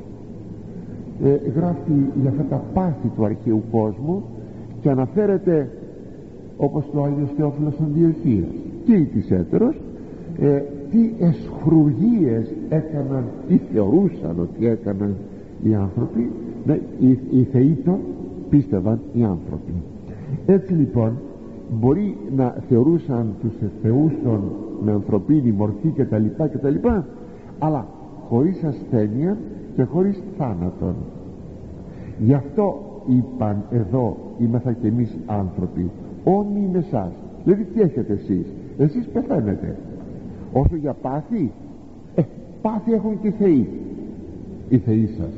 γράφει για αυτά τα πάθη του αρχαίου κόσμου και αναφέρεται, όπως το Άγιος Θεόφιλος Αντιοχίας και η της έτερος, τι εσχρουργίες έκαναν ή θεωρούσαν ότι έκαναν οι άνθρωποι. Οι θεοί των πίστευαν οι άνθρωποι. Έτσι λοιπόν μπορεί να θεωρούσαν τους θεούς των με ανθρωπίνη μορφή κτλ, αλλά χωρίς ασθένεια και χωρίς θάνατον. Γι' αυτό είπαν εδώ είμεθα κι εμείς άνθρωποι όμοιοι με εσάς. Δηλαδή τι έχετε εσείς πεθαίνετε. Όσο για πάθη, πάθη έχουν και οι θεοί, οι θεοί σας,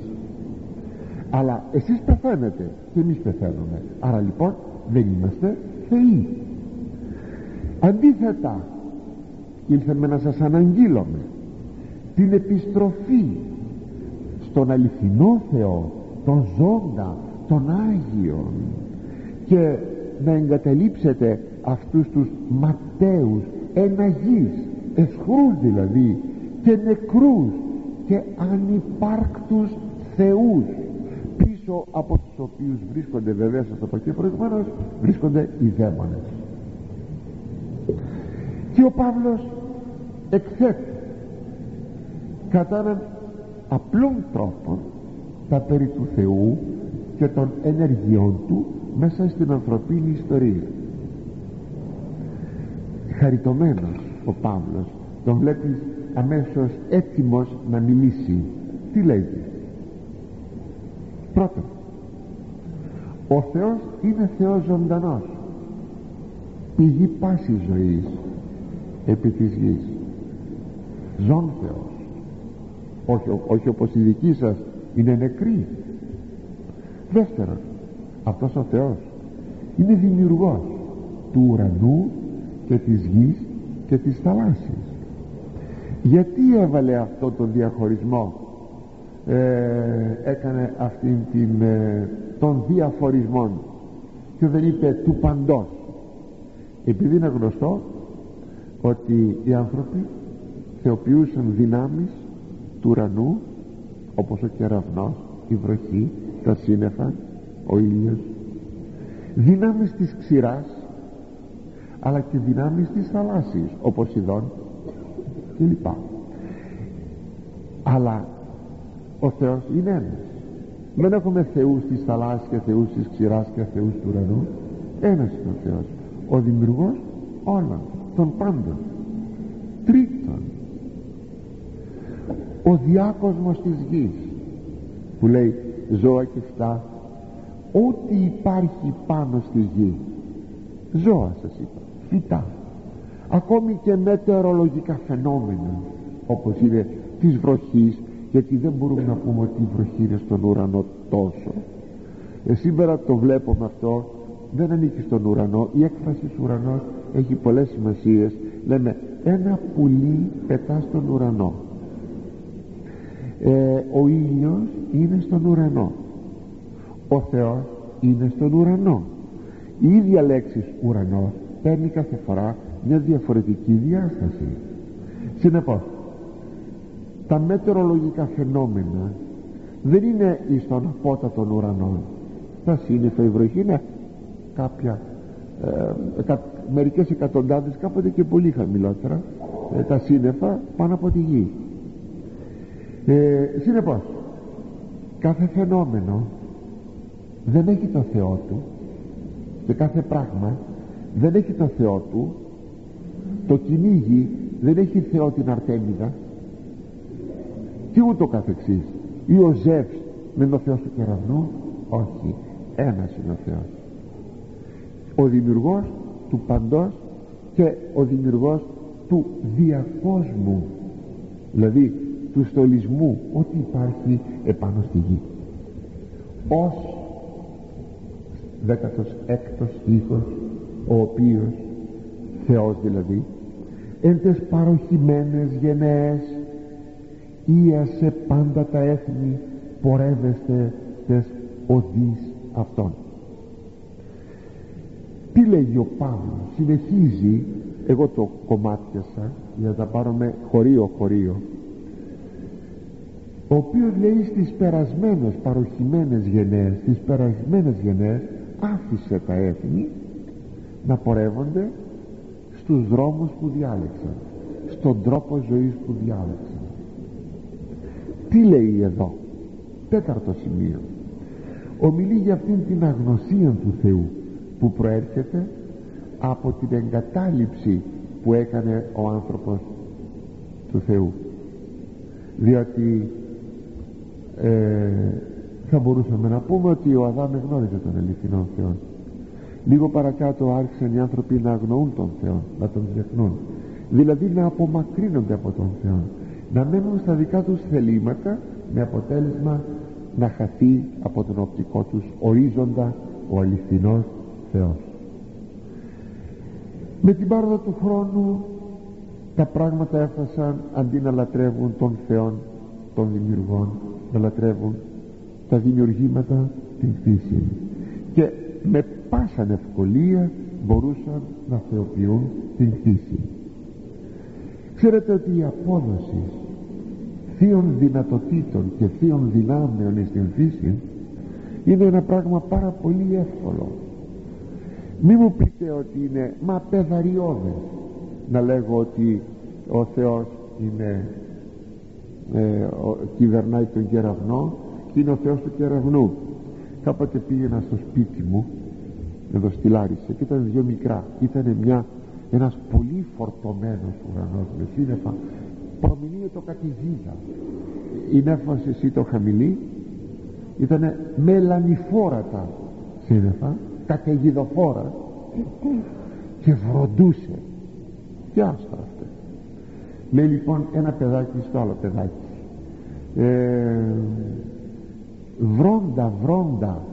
αλλά εσείς πεθαίνετε και εμείς πεθαίνουμε. Άρα λοιπόν δεν είμαστε θεοί. Αντίθετα ήλθαμε να σας αναγγείλουμε την επιστροφή στον αληθινό Θεό, τον ζώντα, τον Άγιον, και να εγκαταλείψετε αυτούς τους ματαίους, εναγείς, εσχρούς δηλαδή και νεκρούς και ανυπάρκτους θεούς, πίσω από τους οποίους βρίσκονται, βέβαια σας το είπα και προηγουμένως, βρίσκονται οι δαίμονες. Και ο Παύλος εκθέτει κατά έναν απλόν τρόπο τα περί του Θεού και των ενεργειών του μέσα στην ανθρωπίνη ιστορία. Χαριτωμένος ο Παύλος, τον βλέπεις αμέσως έτοιμος να μιλήσει. Τι λέει? Πρώτον, ο Θεός είναι Θεός ζωντανός, πηγή πάσης ζωής επί της γης, ζών Θεός, όχι όπως η δική σας είναι νεκρή. Δεύτερον, αυτός ο Θεός είναι δημιουργός του ουρανού και της γης και της θαλάσσης. Γιατί έβαλε αυτό τον διαχωρισμό, έκανε αυτήν τον διαφορισμό και δεν είπε του παντός? Επειδή είναι γνωστό ότι οι άνθρωποι θεοποιούσαν δυνάμεις του ουρανού, όπως ο κεραυνός, η βροχή, τα σύννεφα, ο ήλιος, δυνάμεις της ξηράς, αλλά και δυνάμεις της θαλάσσης, ο Ποσειδών κλπ. Αλλά ο Θεός είναι ένας. Δεν έχουμε θεούς της θαλάσσης και θεούς της ξηράς και θεούς του ουρανού. Ένας είναι ο Θεός, ο δημιουργός όλων των πάντων. Τρίτον, ο διάκοσμος της γης, που λέει ζώα και φυτά, ό,τι υπάρχει πάνω στη γη, ζώα σας είπα, φυτά, ακόμη και μετεωρολογικά φαινόμενα, όπως είναι της βροχής, γιατί δεν μπορούμε να πούμε ότι η βροχή είναι στον ουρανό τόσο. Σήμερα το βλέπουμε αυτό, δεν ανήκει στον ουρανό. Η έκφραση ουρανός έχει πολλές σημασίες. Λέμε ένα πουλί πετά στον ουρανό, ο ήλιος είναι στον ουρανό, ο Θεός είναι στον ουρανό. Η ίδια λέξη ουρανός παίρνει κάθε φορά μια διαφορετική διάσταση. Συνεπώς, τα μετεωρολογικά φαινόμενα δεν είναι εις των απότατων ουρανών. Τα σύννεφα, η βροχή είναι κάποια μερικές εκατοντάδες, κάποτε και πολύ χαμηλότερα, τα σύννεφα πάνω από τη γη. Συνεπώς, κάθε φαινόμενο δεν έχει το Θεό του, και κάθε πράγμα δεν έχει το Θεό του. Το κυνήγι δεν έχει Θεό την Αρτέμιδα και ούτω καθεξής. Ή ο Ζεύς με το Θεός του κεραυνού. Όχι, ένας είναι ο Θεός, ο δημιουργός του παντός και ο δημιουργός του διακόσμου, δηλαδή του στολισμού, ό,τι υπάρχει επάνω στη γη. Ως 16ος στίχος, ο οποίος Θεός δηλαδή εν τες παροχημένες γενναίες ίασε πάντα τα έθνη, πορεύεστε τες οδείς αυτών. Τι λέγει ο Παύλος? Συνεχίζει, εγώ το κομμάτιασα για να τα πάρουμε χωρίο, ο οποίος λέει στις περασμένες παροχημένες γενναίες, στις περασμένες γενναίες άφησε τα έθνη να πορεύονται στους δρόμους που διάλεξαν, στον τρόπο ζωής που διάλεξαν. Τι λέει εδώ? Τέταρτο σημείο, ομιλεί για αυτήν την αγνωσία του Θεού που προέρχεται από την εγκατάλειψη που έκανε ο άνθρωπος του Θεού. Διότι θα μπορούσαμε να πούμε ότι ο Αδάμ γνώριζε τον αληθινό Θεό. Λίγο παρακάτω άρχισαν οι άνθρωποι να αγνοούν τον Θεό, να τον ξεχνούν, δηλαδή να απομακρύνονται από τον Θεό, να μένουν στα δικά τους θελήματα, με αποτέλεσμα να χαθεί από τον οπτικό τους ορίζοντα ο αληθινός Θεός. Με την πάροδο του χρόνου τα πράγματα έφτασαν, αντί να λατρεύουν τον Θεό των δημιουργών, να λατρεύουν τα δημιουργήματα, την φύση, και με πάσαν ευκολία μπορούσαν να θεοποιούν την φύση. Ξέρετε ότι η απόδοση θείων δυνατοτήτων και θείων δυνάμεων στην φύση είναι ένα πράγμα πάρα πολύ εύκολο. Μη μου πείτε ότι είναι παιδαριώδες να λέγω ότι ο Θεός είναι κυβερνάει τον κεραυνό και είναι ο Θεός του κεραυνού. Κάποτε πήγαινα στο σπίτι μου εδώ στη Λάρισα και ήταν δυο μικρά, ήταν ένας πολύ φορτωμένος ουρανός με σύννεφα, προμηνύει το κατηζίδα. Η νέφος εσύ το χαμηλή ήτανε μελανιφόρατα σύννεφα, καταιγιδοφόρα, και βροντούσε. Και άστα αυτά. Λέει λοιπόν ένα παιδάκι στο άλλο παιδάκι, βρόντα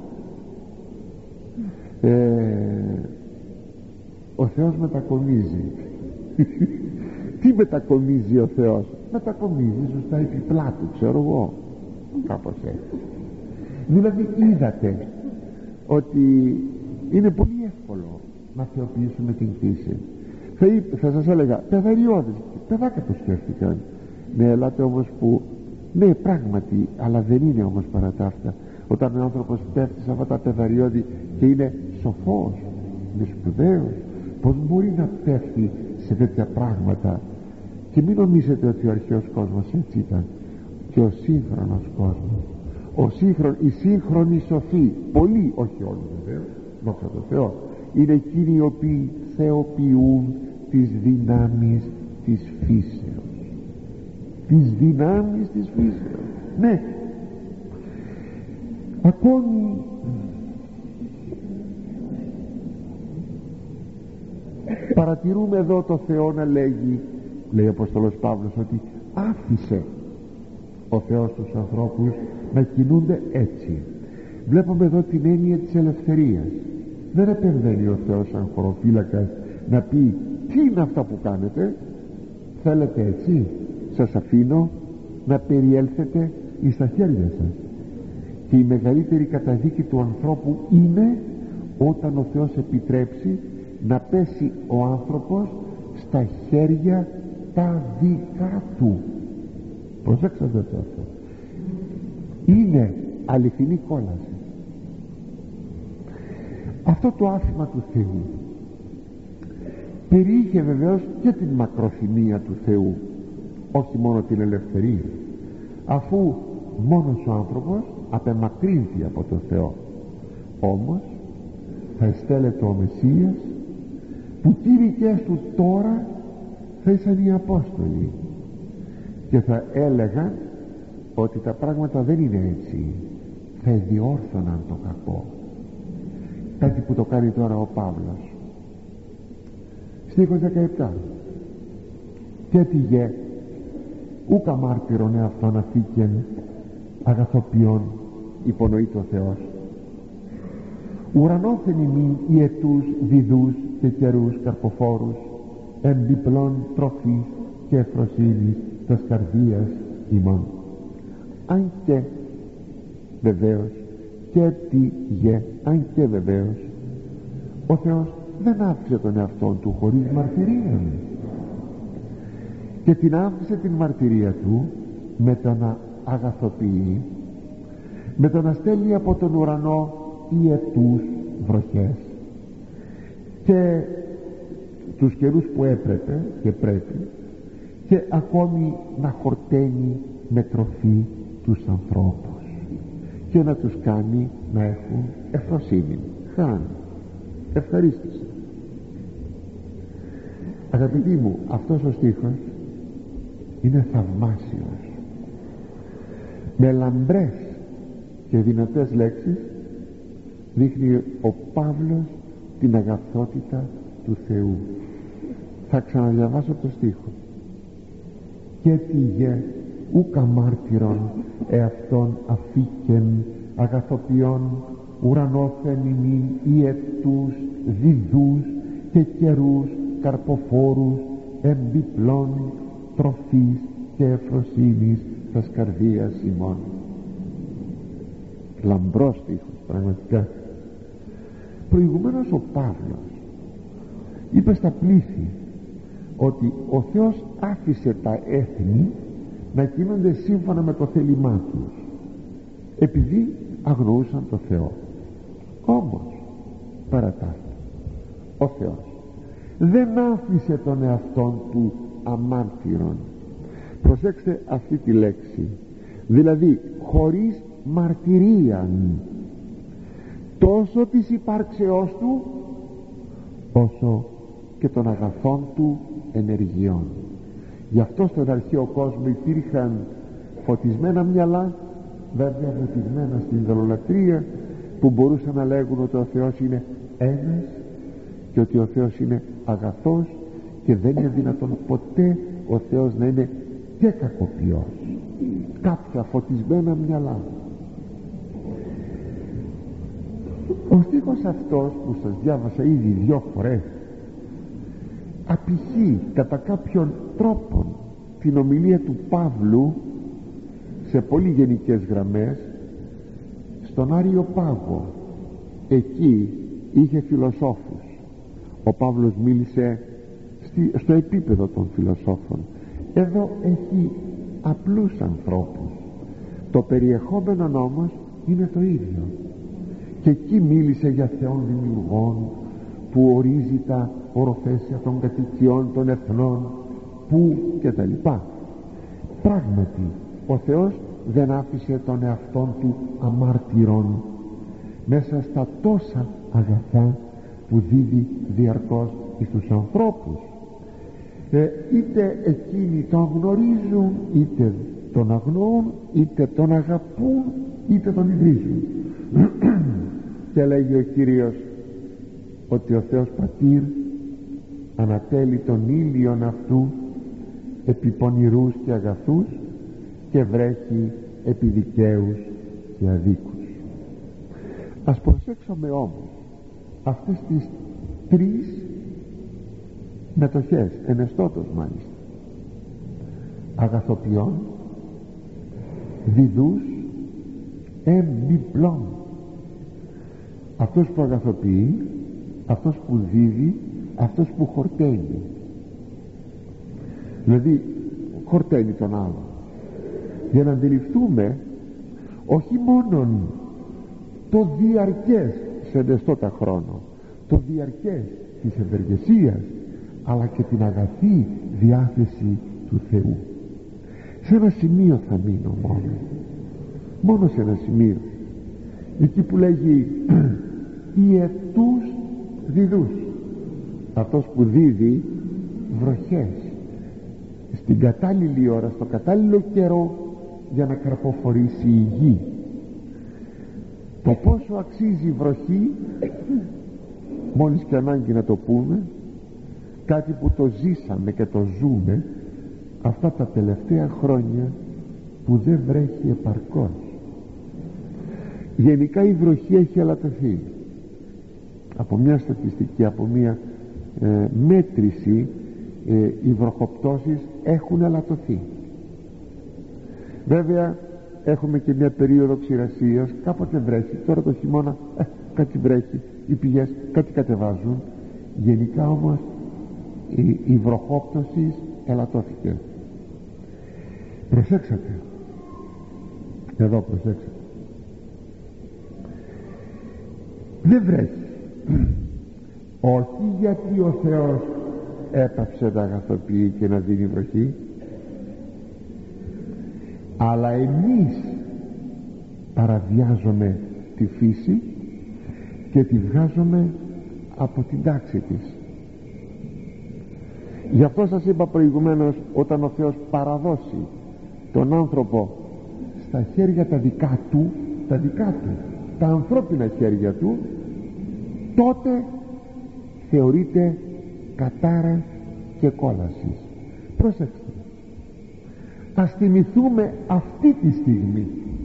ο Θεός μετακομίζει. Τι μετακομίζει ο Θεός? Μετακομίζει στα επιπλά του, ξέρω εγώ, κάπως έτσι. Δηλαδή είδατε ότι είναι πολύ εύκολο να θεοποιήσουμε την κτήση. Θα σας έλεγα παιδαριώδες, παιδάκια το σκέφτηκαν. Ναι, ελάτε όμως που, ναι πράγματι, αλλά δεν είναι όμως παρά τα αυτά. Όταν ο άνθρωπος πέφτει σε αυτά τα παιδαριώδη και είναι σοφός, είναι σπουδαίος, πως μπορεί να πέφτει σε τέτοια πράγματα? Και μην νομίζετε ότι ο αρχαίος κόσμος έτσι ήταν. Και ο σύγχρονος κόσμος, οι σύγχρονοι σοφοί, πολλοί, όχι όλοι βεβαίως, δόξα τω Θεώ, είναι εκείνοι οι οποίοι θεοποιούν τις δυνάμεις της φύσεως. Τις δυνάμεις της φύσεως, ναι. Ακόμη παρατηρούμε εδώ το Θεό να λέγει, λέει ο Απόστολος Παύλος, ότι άφησε ο Θεός τους ανθρώπους να κινούνται έτσι. Βλέπουμε εδώ την έννοια της ελευθερίας. Δεν επεμβαίνει ο Θεός σαν χωροφύλακας να πει τι είναι αυτά που κάνετε, θέλετε έτσι, σας αφήνω να περιέλθετε εις τα χέρια σας. Και η μεγαλύτερη καταδίκη του ανθρώπου είναι όταν ο Θεός επιτρέψει να πέσει ο άνθρωπος στα χέρια τα δικά του. Προσέξτε το αυτό. Είναι αληθινή κόλαση. Αυτό το άφημα του Θεού περιείχε βεβαίως και την μακροθυμία του Θεού, όχι μόνο την ελευθερία, αφού μόνος ο άνθρωπος απεμακρύνθη από τον Θεό. Όμως θα εστέλετο ο Μεσσίας, που κήρυκες του τώρα θα ήσαν οι Απόστολοι και θα έλεγαν ότι τα πράγματα δεν είναι έτσι, θα διόρθωναν το κακό. Κάτι που το κάνει τώρα ο Παύλος. Στίχος 17. Και τι γε ούκα μάρτυρον εαυτόν αφήκεν αγαθοποιών, υπονοεί το Θεός, ουρανόθεν ημίν ιετούς διδούς και καιρούς καρποφόρους, εμπιπλών τροφής και ευφροσύνης τας καρδίας ημών. Αν και βεβαίως, και τι γε, αν και βεβαίως ο Θεός δεν άφησε τον εαυτόν του χωρίς μαρτυρία, και την άφησε την μαρτυρία του με το να αγαθοποιεί, με το να στέλνει από τον ουρανό ιετούς βροχές και τους καιρούς που έπρεπε και πρέπει, και ακόμη να χορταίνει με τροφή τους ανθρώπους και να τους κάνει να έχουν ευφροσύνη, χάνει, ευχαρίστηση. Αγαπητοί μου, αυτός ο στίχος είναι θαυμάσιος. Με λαμπρές και δυνατές λέξεις δείχνει ο Παύλος την αγαθότητα του Θεού. Θα ξαναδιαβάσω το στίχο. Και τι γε ούκα μάρτυρον εαυτόν αφήκεν αγαθοποιών, ουρανόθεν ημίν ιετούς διδούς και καιρούς καρποφόρους, εμπιπλών τροφής και ευφροσύνης τας καρδίας ημών. Λαμπρός στίχος πραγματικά. Προηγουμένως ο Παύλος είπε στα πλήθη ότι ο Θεός άφησε τα έθνη να κινούνται σύμφωνα με το θέλημά τους, επειδή αγνοούσαν το Θεό. Όμως παρά τα αυτά, ο Θεός δεν άφησε τον εαυτόν του αμάρτυρον. Προσέξτε αυτή τη λέξη, δηλαδή χωρίς μαρτυρίαν, τόσο της υπάρξεώς του όσο και των αγαθών του ενεργειών. Γι' αυτό στον αρχαίο κόσμο υπήρχαν φωτισμένα μυαλά, βέβαια βουτυγμένα στην ιδωλολατρία, που μπορούσαν να λέγουν ότι ο Θεός είναι ένας και ότι ο Θεός είναι αγαθός και δεν είναι δυνατόν ποτέ ο Θεός να είναι και κακοποιός. Κάποια φωτισμένα μυαλά. Ο στίχος αυτός που σας διάβασα ήδη 2 φορές απηχεί κατά κάποιον τρόπο την ομιλία του Παύλου σε πολύ γενικές γραμμές στον Άριο Πάγο. Εκεί είχε φιλοσόφους. Ο Παύλος μίλησε στο επίπεδο των φιλοσόφων. Εδώ έχει απλούς ανθρώπους. Το περιεχόμενο όμως είναι το ίδιο. Και εκεί μίλησε για θεών δημιουργών που ορίζει τα οροφέσια των κατοικιών των εθνών, που και τα λοιπά. Πράγματι ο Θεός δεν άφησε τον εαυτόν του αμάρτυρον μέσα στα τόσα αγαθά που δίδει διαρκώς στους ανθρώπους. Είτε εκείνοι τον γνωρίζουν, είτε τον αγνοούν, είτε τον αγαπούν, είτε τον ιδρύζουν. Και λέγει ο Κύριος ότι ο Θεός Πατήρ ανατέλει τον ήλιον αυτού επί πονηρούς και αγαθούς και βρέχει επί δικαίους και αδίκους. Ας προσέξουμε όμως αυτές τις 3 μετοχές, ενεστώτος μάλιστα: αγαθοποιών, διδούς, εμπιπλών. Αυτός που αγαθοποιεί, αυτός που δίδει, αυτός που χορταίνει. Δηλαδή χορταίνει τον άλλο, για να αντιληφθούμε όχι μόνον το διαρκές σε ενεστώτα χρόνο, το διαρκές της ευεργεσίας, αλλά και την αγαθή διάθεση του Θεού. Σε ένα σημείο θα μείνω μόνο σε ένα σημείο, εκεί που λέγει ιετούς διδούς. Αυτός που δίδει βροχές στην κατάλληλη ώρα, στο κατάλληλο καιρό, για να καρποφορήσει η γη. Το πόσο αξίζει η βροχή, μόλις και ανάγκη να το πούμε, κάτι που το ζήσαμε και το ζούμε αυτά τα τελευταία χρόνια που δεν βρέχει επαρκώς. Γενικά η βροχή έχει αλατωθεί. Από μια στατιστική, από μια μέτρηση, οι βροχοπτώσεις έχουν αλατωθεί. Βέβαια έχουμε και μια περίοδο ξηρασίας, κάποτε βρέχει, τώρα το χειμώνα κάτι βρέχει, οι πηγές κάτι κατεβάζουν. Γενικά όμως η βροχόπτωση ελαττώθηκε. Προσέξατε εδώ, προσέξατε, δεν βρέχει όχι γιατί ο Θεός έπαψε να αγαθοποιεί και να δίνει βροχή, αλλά εμείς παραβιάζουμε τη φύση και τη βγάζουμε από την τάξη της. Γι' αυτό σας είπα προηγουμένως, όταν ο Θεός παραδώσει τον άνθρωπο στα χέρια τα δικά του, τα ανθρώπινα χέρια του, τότε θεωρείται κατάρα και κόλαση. Προσέξτε, ας θυμηθούμε αυτή τη στιγμή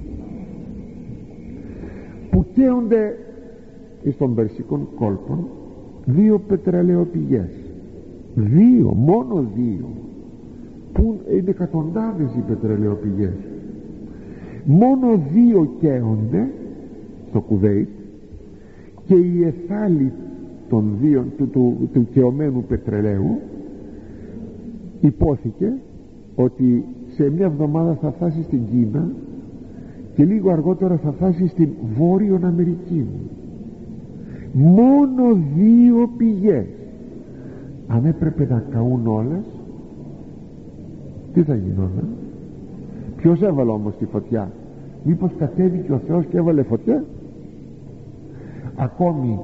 που καίονται εις των Περσικών κόλπων 2 πετρελαιοπηγές, μόνο 2, που είναι εκατοντάδες οι πετρελαιοπηγές. Μόνο 2 καίονται στο Κουβέιτ, και η εθάλη των 2 του καιωμένου πετρελαίου υπόθηκε ότι σε μια εβδομάδα θα φτάσει στην Κίνα και λίγο αργότερα θα φτάσει στην Βόρειο Αμερική. Μόνο 2 πηγές. Αν έπρεπε να καούν όλες, τι θα γινόταν? Ποιος έβαλε όμως τη φωτιά? Μήπως κατέβηκε ο Θεός και έβαλε φωτιά? Ακόμη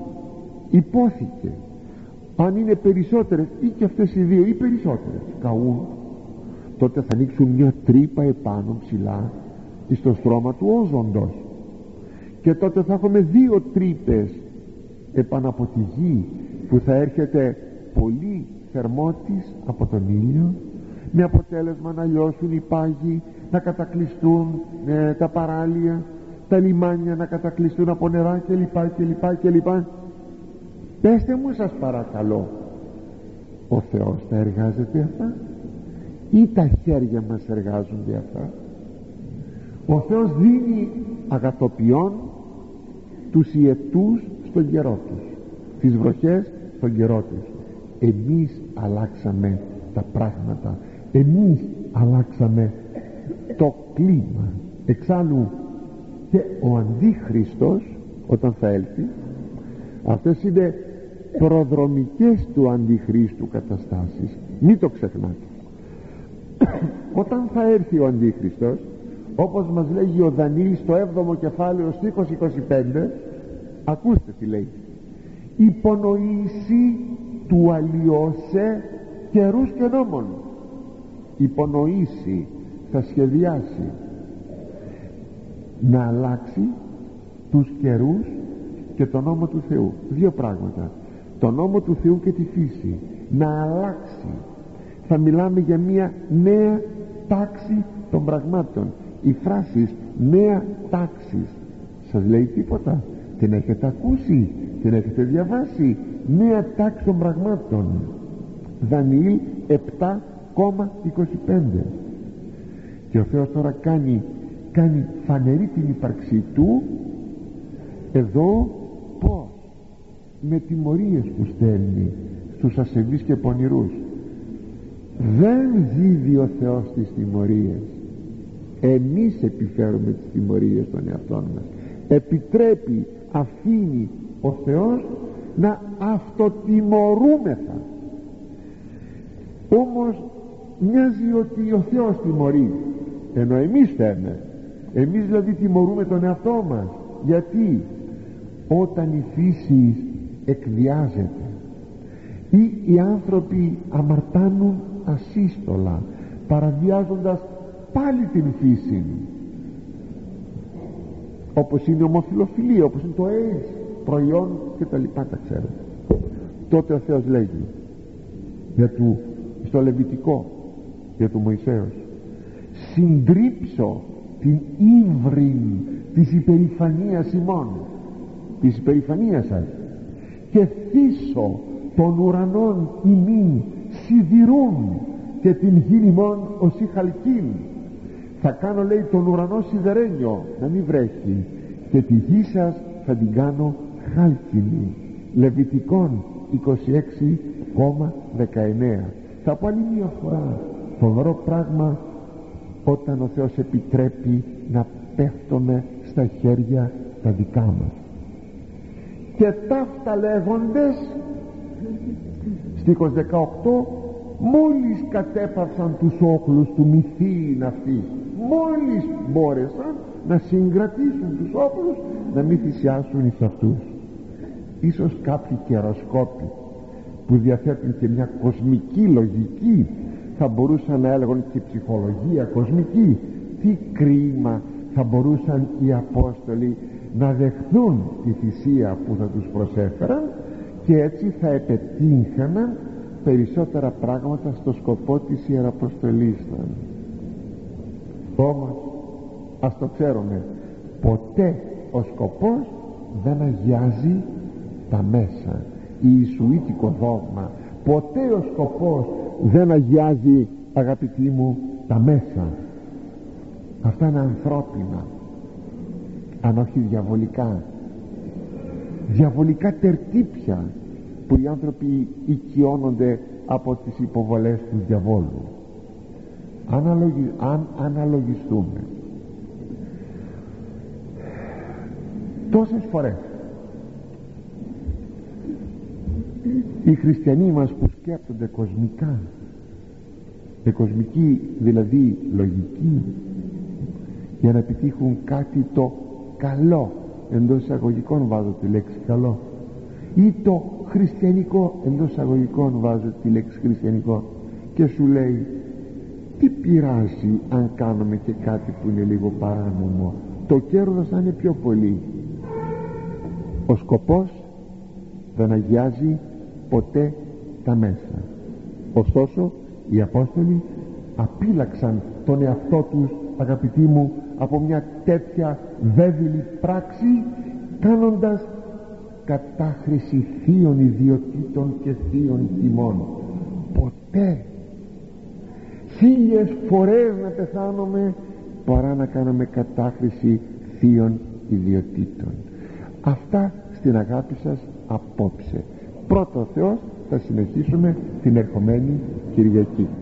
υπόθηκε, αν είναι περισσότερες ή και αυτές οι 2 ή περισσότερες καούν, τότε θα ανοίξουν μια τρύπα επάνω ψηλά στο στρώμα του όζοντος, και τότε θα έχουμε δύο τρύπες επάνω από τη γη, που θα έρχεται πολύ θερμότης από τον ήλιο, με αποτέλεσμα να λιώσουν οι πάγοι, να κατακλειστούν τα παράλια, τα λιμάνια να κατακλειστούν από νερά κλπ. Πέστε μου σας παρακαλώ, ο Θεός τα εργάζεται αυτά ή τα χέρια μας εργάζονται αυτά? Ο Θεός δίνει αγαθοποιών τους ιετούς στον καιρό τους, τις βροχές στον καιρό τους. Εμείς αλλάξαμε τα πράγματα, εμείς αλλάξαμε το κλίμα. Εξάλλου και ο Αντίχριστος όταν θα έλθει, αυτές είναι προδρομικές του Αντιχρίστου καταστάσεις, μην το ξεχνάτε. Όταν θα έρθει ο Αντίχριστος, όπως μας λέγει ο Δανίλης στο 7ο κεφάλαιο στίχος 25, ακούστε τι λέει: υπονοήσει του αλλοιώσε καιρούς και νόμων. Υπονοήσει, θα σχεδιάσει να αλλάξει τους καιρούς και τον νόμο του Θεού. Δύο πράγματα, τον νόμο του Θεού και τη φύση, να αλλάξει. Θα μιλάμε για μια νέα τάξη των πραγμάτων. Η φράση νέα τάξη σας λέει τίποτα? Την έχετε ακούσει, την έχετε διαβάσει? Νέα τάξη των πραγμάτων, Δανιήλ 7,25. Και ο Θεός τώρα κάνει φανερή την ύπαρξή του εδώ. Πώς? Με τιμωρίες που στέλνει στους ασεβείς και πονηρούς. Δεν δίδει ο Θεός τις τιμωρίες, εμείς επιφέρουμε τις τιμωρίες των εαυτών μας. Επιτρέπει, αφήνει ο Θεός να αυτοτιμωρούμεθα. Όμως μοιάζει ότι ο Θεός τιμωρεί, ενώ εμείς θέμε. Εμείς δηλαδή τιμωρούμε τον εαυτό μας. Γιατί? Όταν η φύση εκδιάζεται ή οι άνθρωποι αμαρτάνουν ασύστολα, παραβιάζοντας πάλι την φύση, όπως είναι η ομοφυλοφιλία, όπως είναι το AIDS, προϊόν και τα λοιπά, τα ξέρετε. Τότε ο Θεός λέγει στο Λεβιτικό για του Μωυσέως: συντρίψω την ύβριν της υπερηφανίας ημών, της υπερηφανίας σας, και θύσω των ουρανών ημίν σιδηρούν και την γη ημών ως η χαλκήν. Θα κάνω, λέει, τον ουρανό σιδερένιο, να μην βρέχει, και τη γη σας θα την κάνω χάλκινη. Λεβιτικών 26,19. Θα πω άλλη μια φορά, φοβερό πράγμα όταν ο Θεός επιτρέπει να πέφτουμε στα χέρια τα δικά μας. Και ταύτα λέγοντες, στίχος 18, μόλις κατέπαυσαν τους όχλους του μυθίην αυτής, μόλις μπόρεσαν να συγκρατήσουν τους όχλους, να μην θυσιάσουν εις αυτούς. Ίσως κάποιοι καιροσκόποι που διαθέτουν και μια κοσμική λογική θα μπορούσαν να έλεγαν, και ψυχολογία κοσμική, τι κρίμα θα μπορούσαν οι Απόστολοι να δεχθούν τη θυσία που θα τους προσέφεραν, και έτσι θα επετύχαναν περισσότερα πράγματα στο σκοπό της Ιεραποστολής. Όμως ας το ξέρουμε, ποτέ ο σκοπός δεν αγιάζει τα μέσα. Ιησουήτικο δόγμα, ποτέ ο σκοπός δεν αγιάζει, αγαπητοί μου, τα μέσα. Αυτά είναι ανθρώπινα, αν όχι διαβολικά τερτύπια που οι άνθρωποι οικειώνονται από τις υποβολές του διαβόλου. Αν αναλογιστούμε τόσες φορές οι χριστιανοί μας που σκέπτονται κοσμικά, με κοσμική δηλαδή λογική, για να επιτύχουν κάτι το καλό, εντός εισαγωγικών βάζω τη λέξη καλό, ή το χριστιανικό, εντός εισαγωγικών βάζω τη λέξη χριστιανικό, και σου λέει τι πειράζει αν κάνουμε και κάτι που είναι λίγο παράνομο? Το κέρδος θα είναι πιο πολύ. Ο σκοπός δεν αγιάζει ποτέ τα μέσα. Ωστόσο οι Απόστολοι απείλαξαν τον εαυτό τους, αγαπητοί μου, από μια τέτοια βέβηλη πράξη, κάνοντας κατάχρηση θείων ιδιωτήτων και θείων τιμών. Ποτέ, 1000 φορές να πεθάνουμε παρά να κάνουμε κατάχρηση θείων ιδιωτήτων. Αυτά στην αγάπη σας απόψε. Πρώτο Θεός, θα συνεχίσουμε την ερχομένη Κυριακή.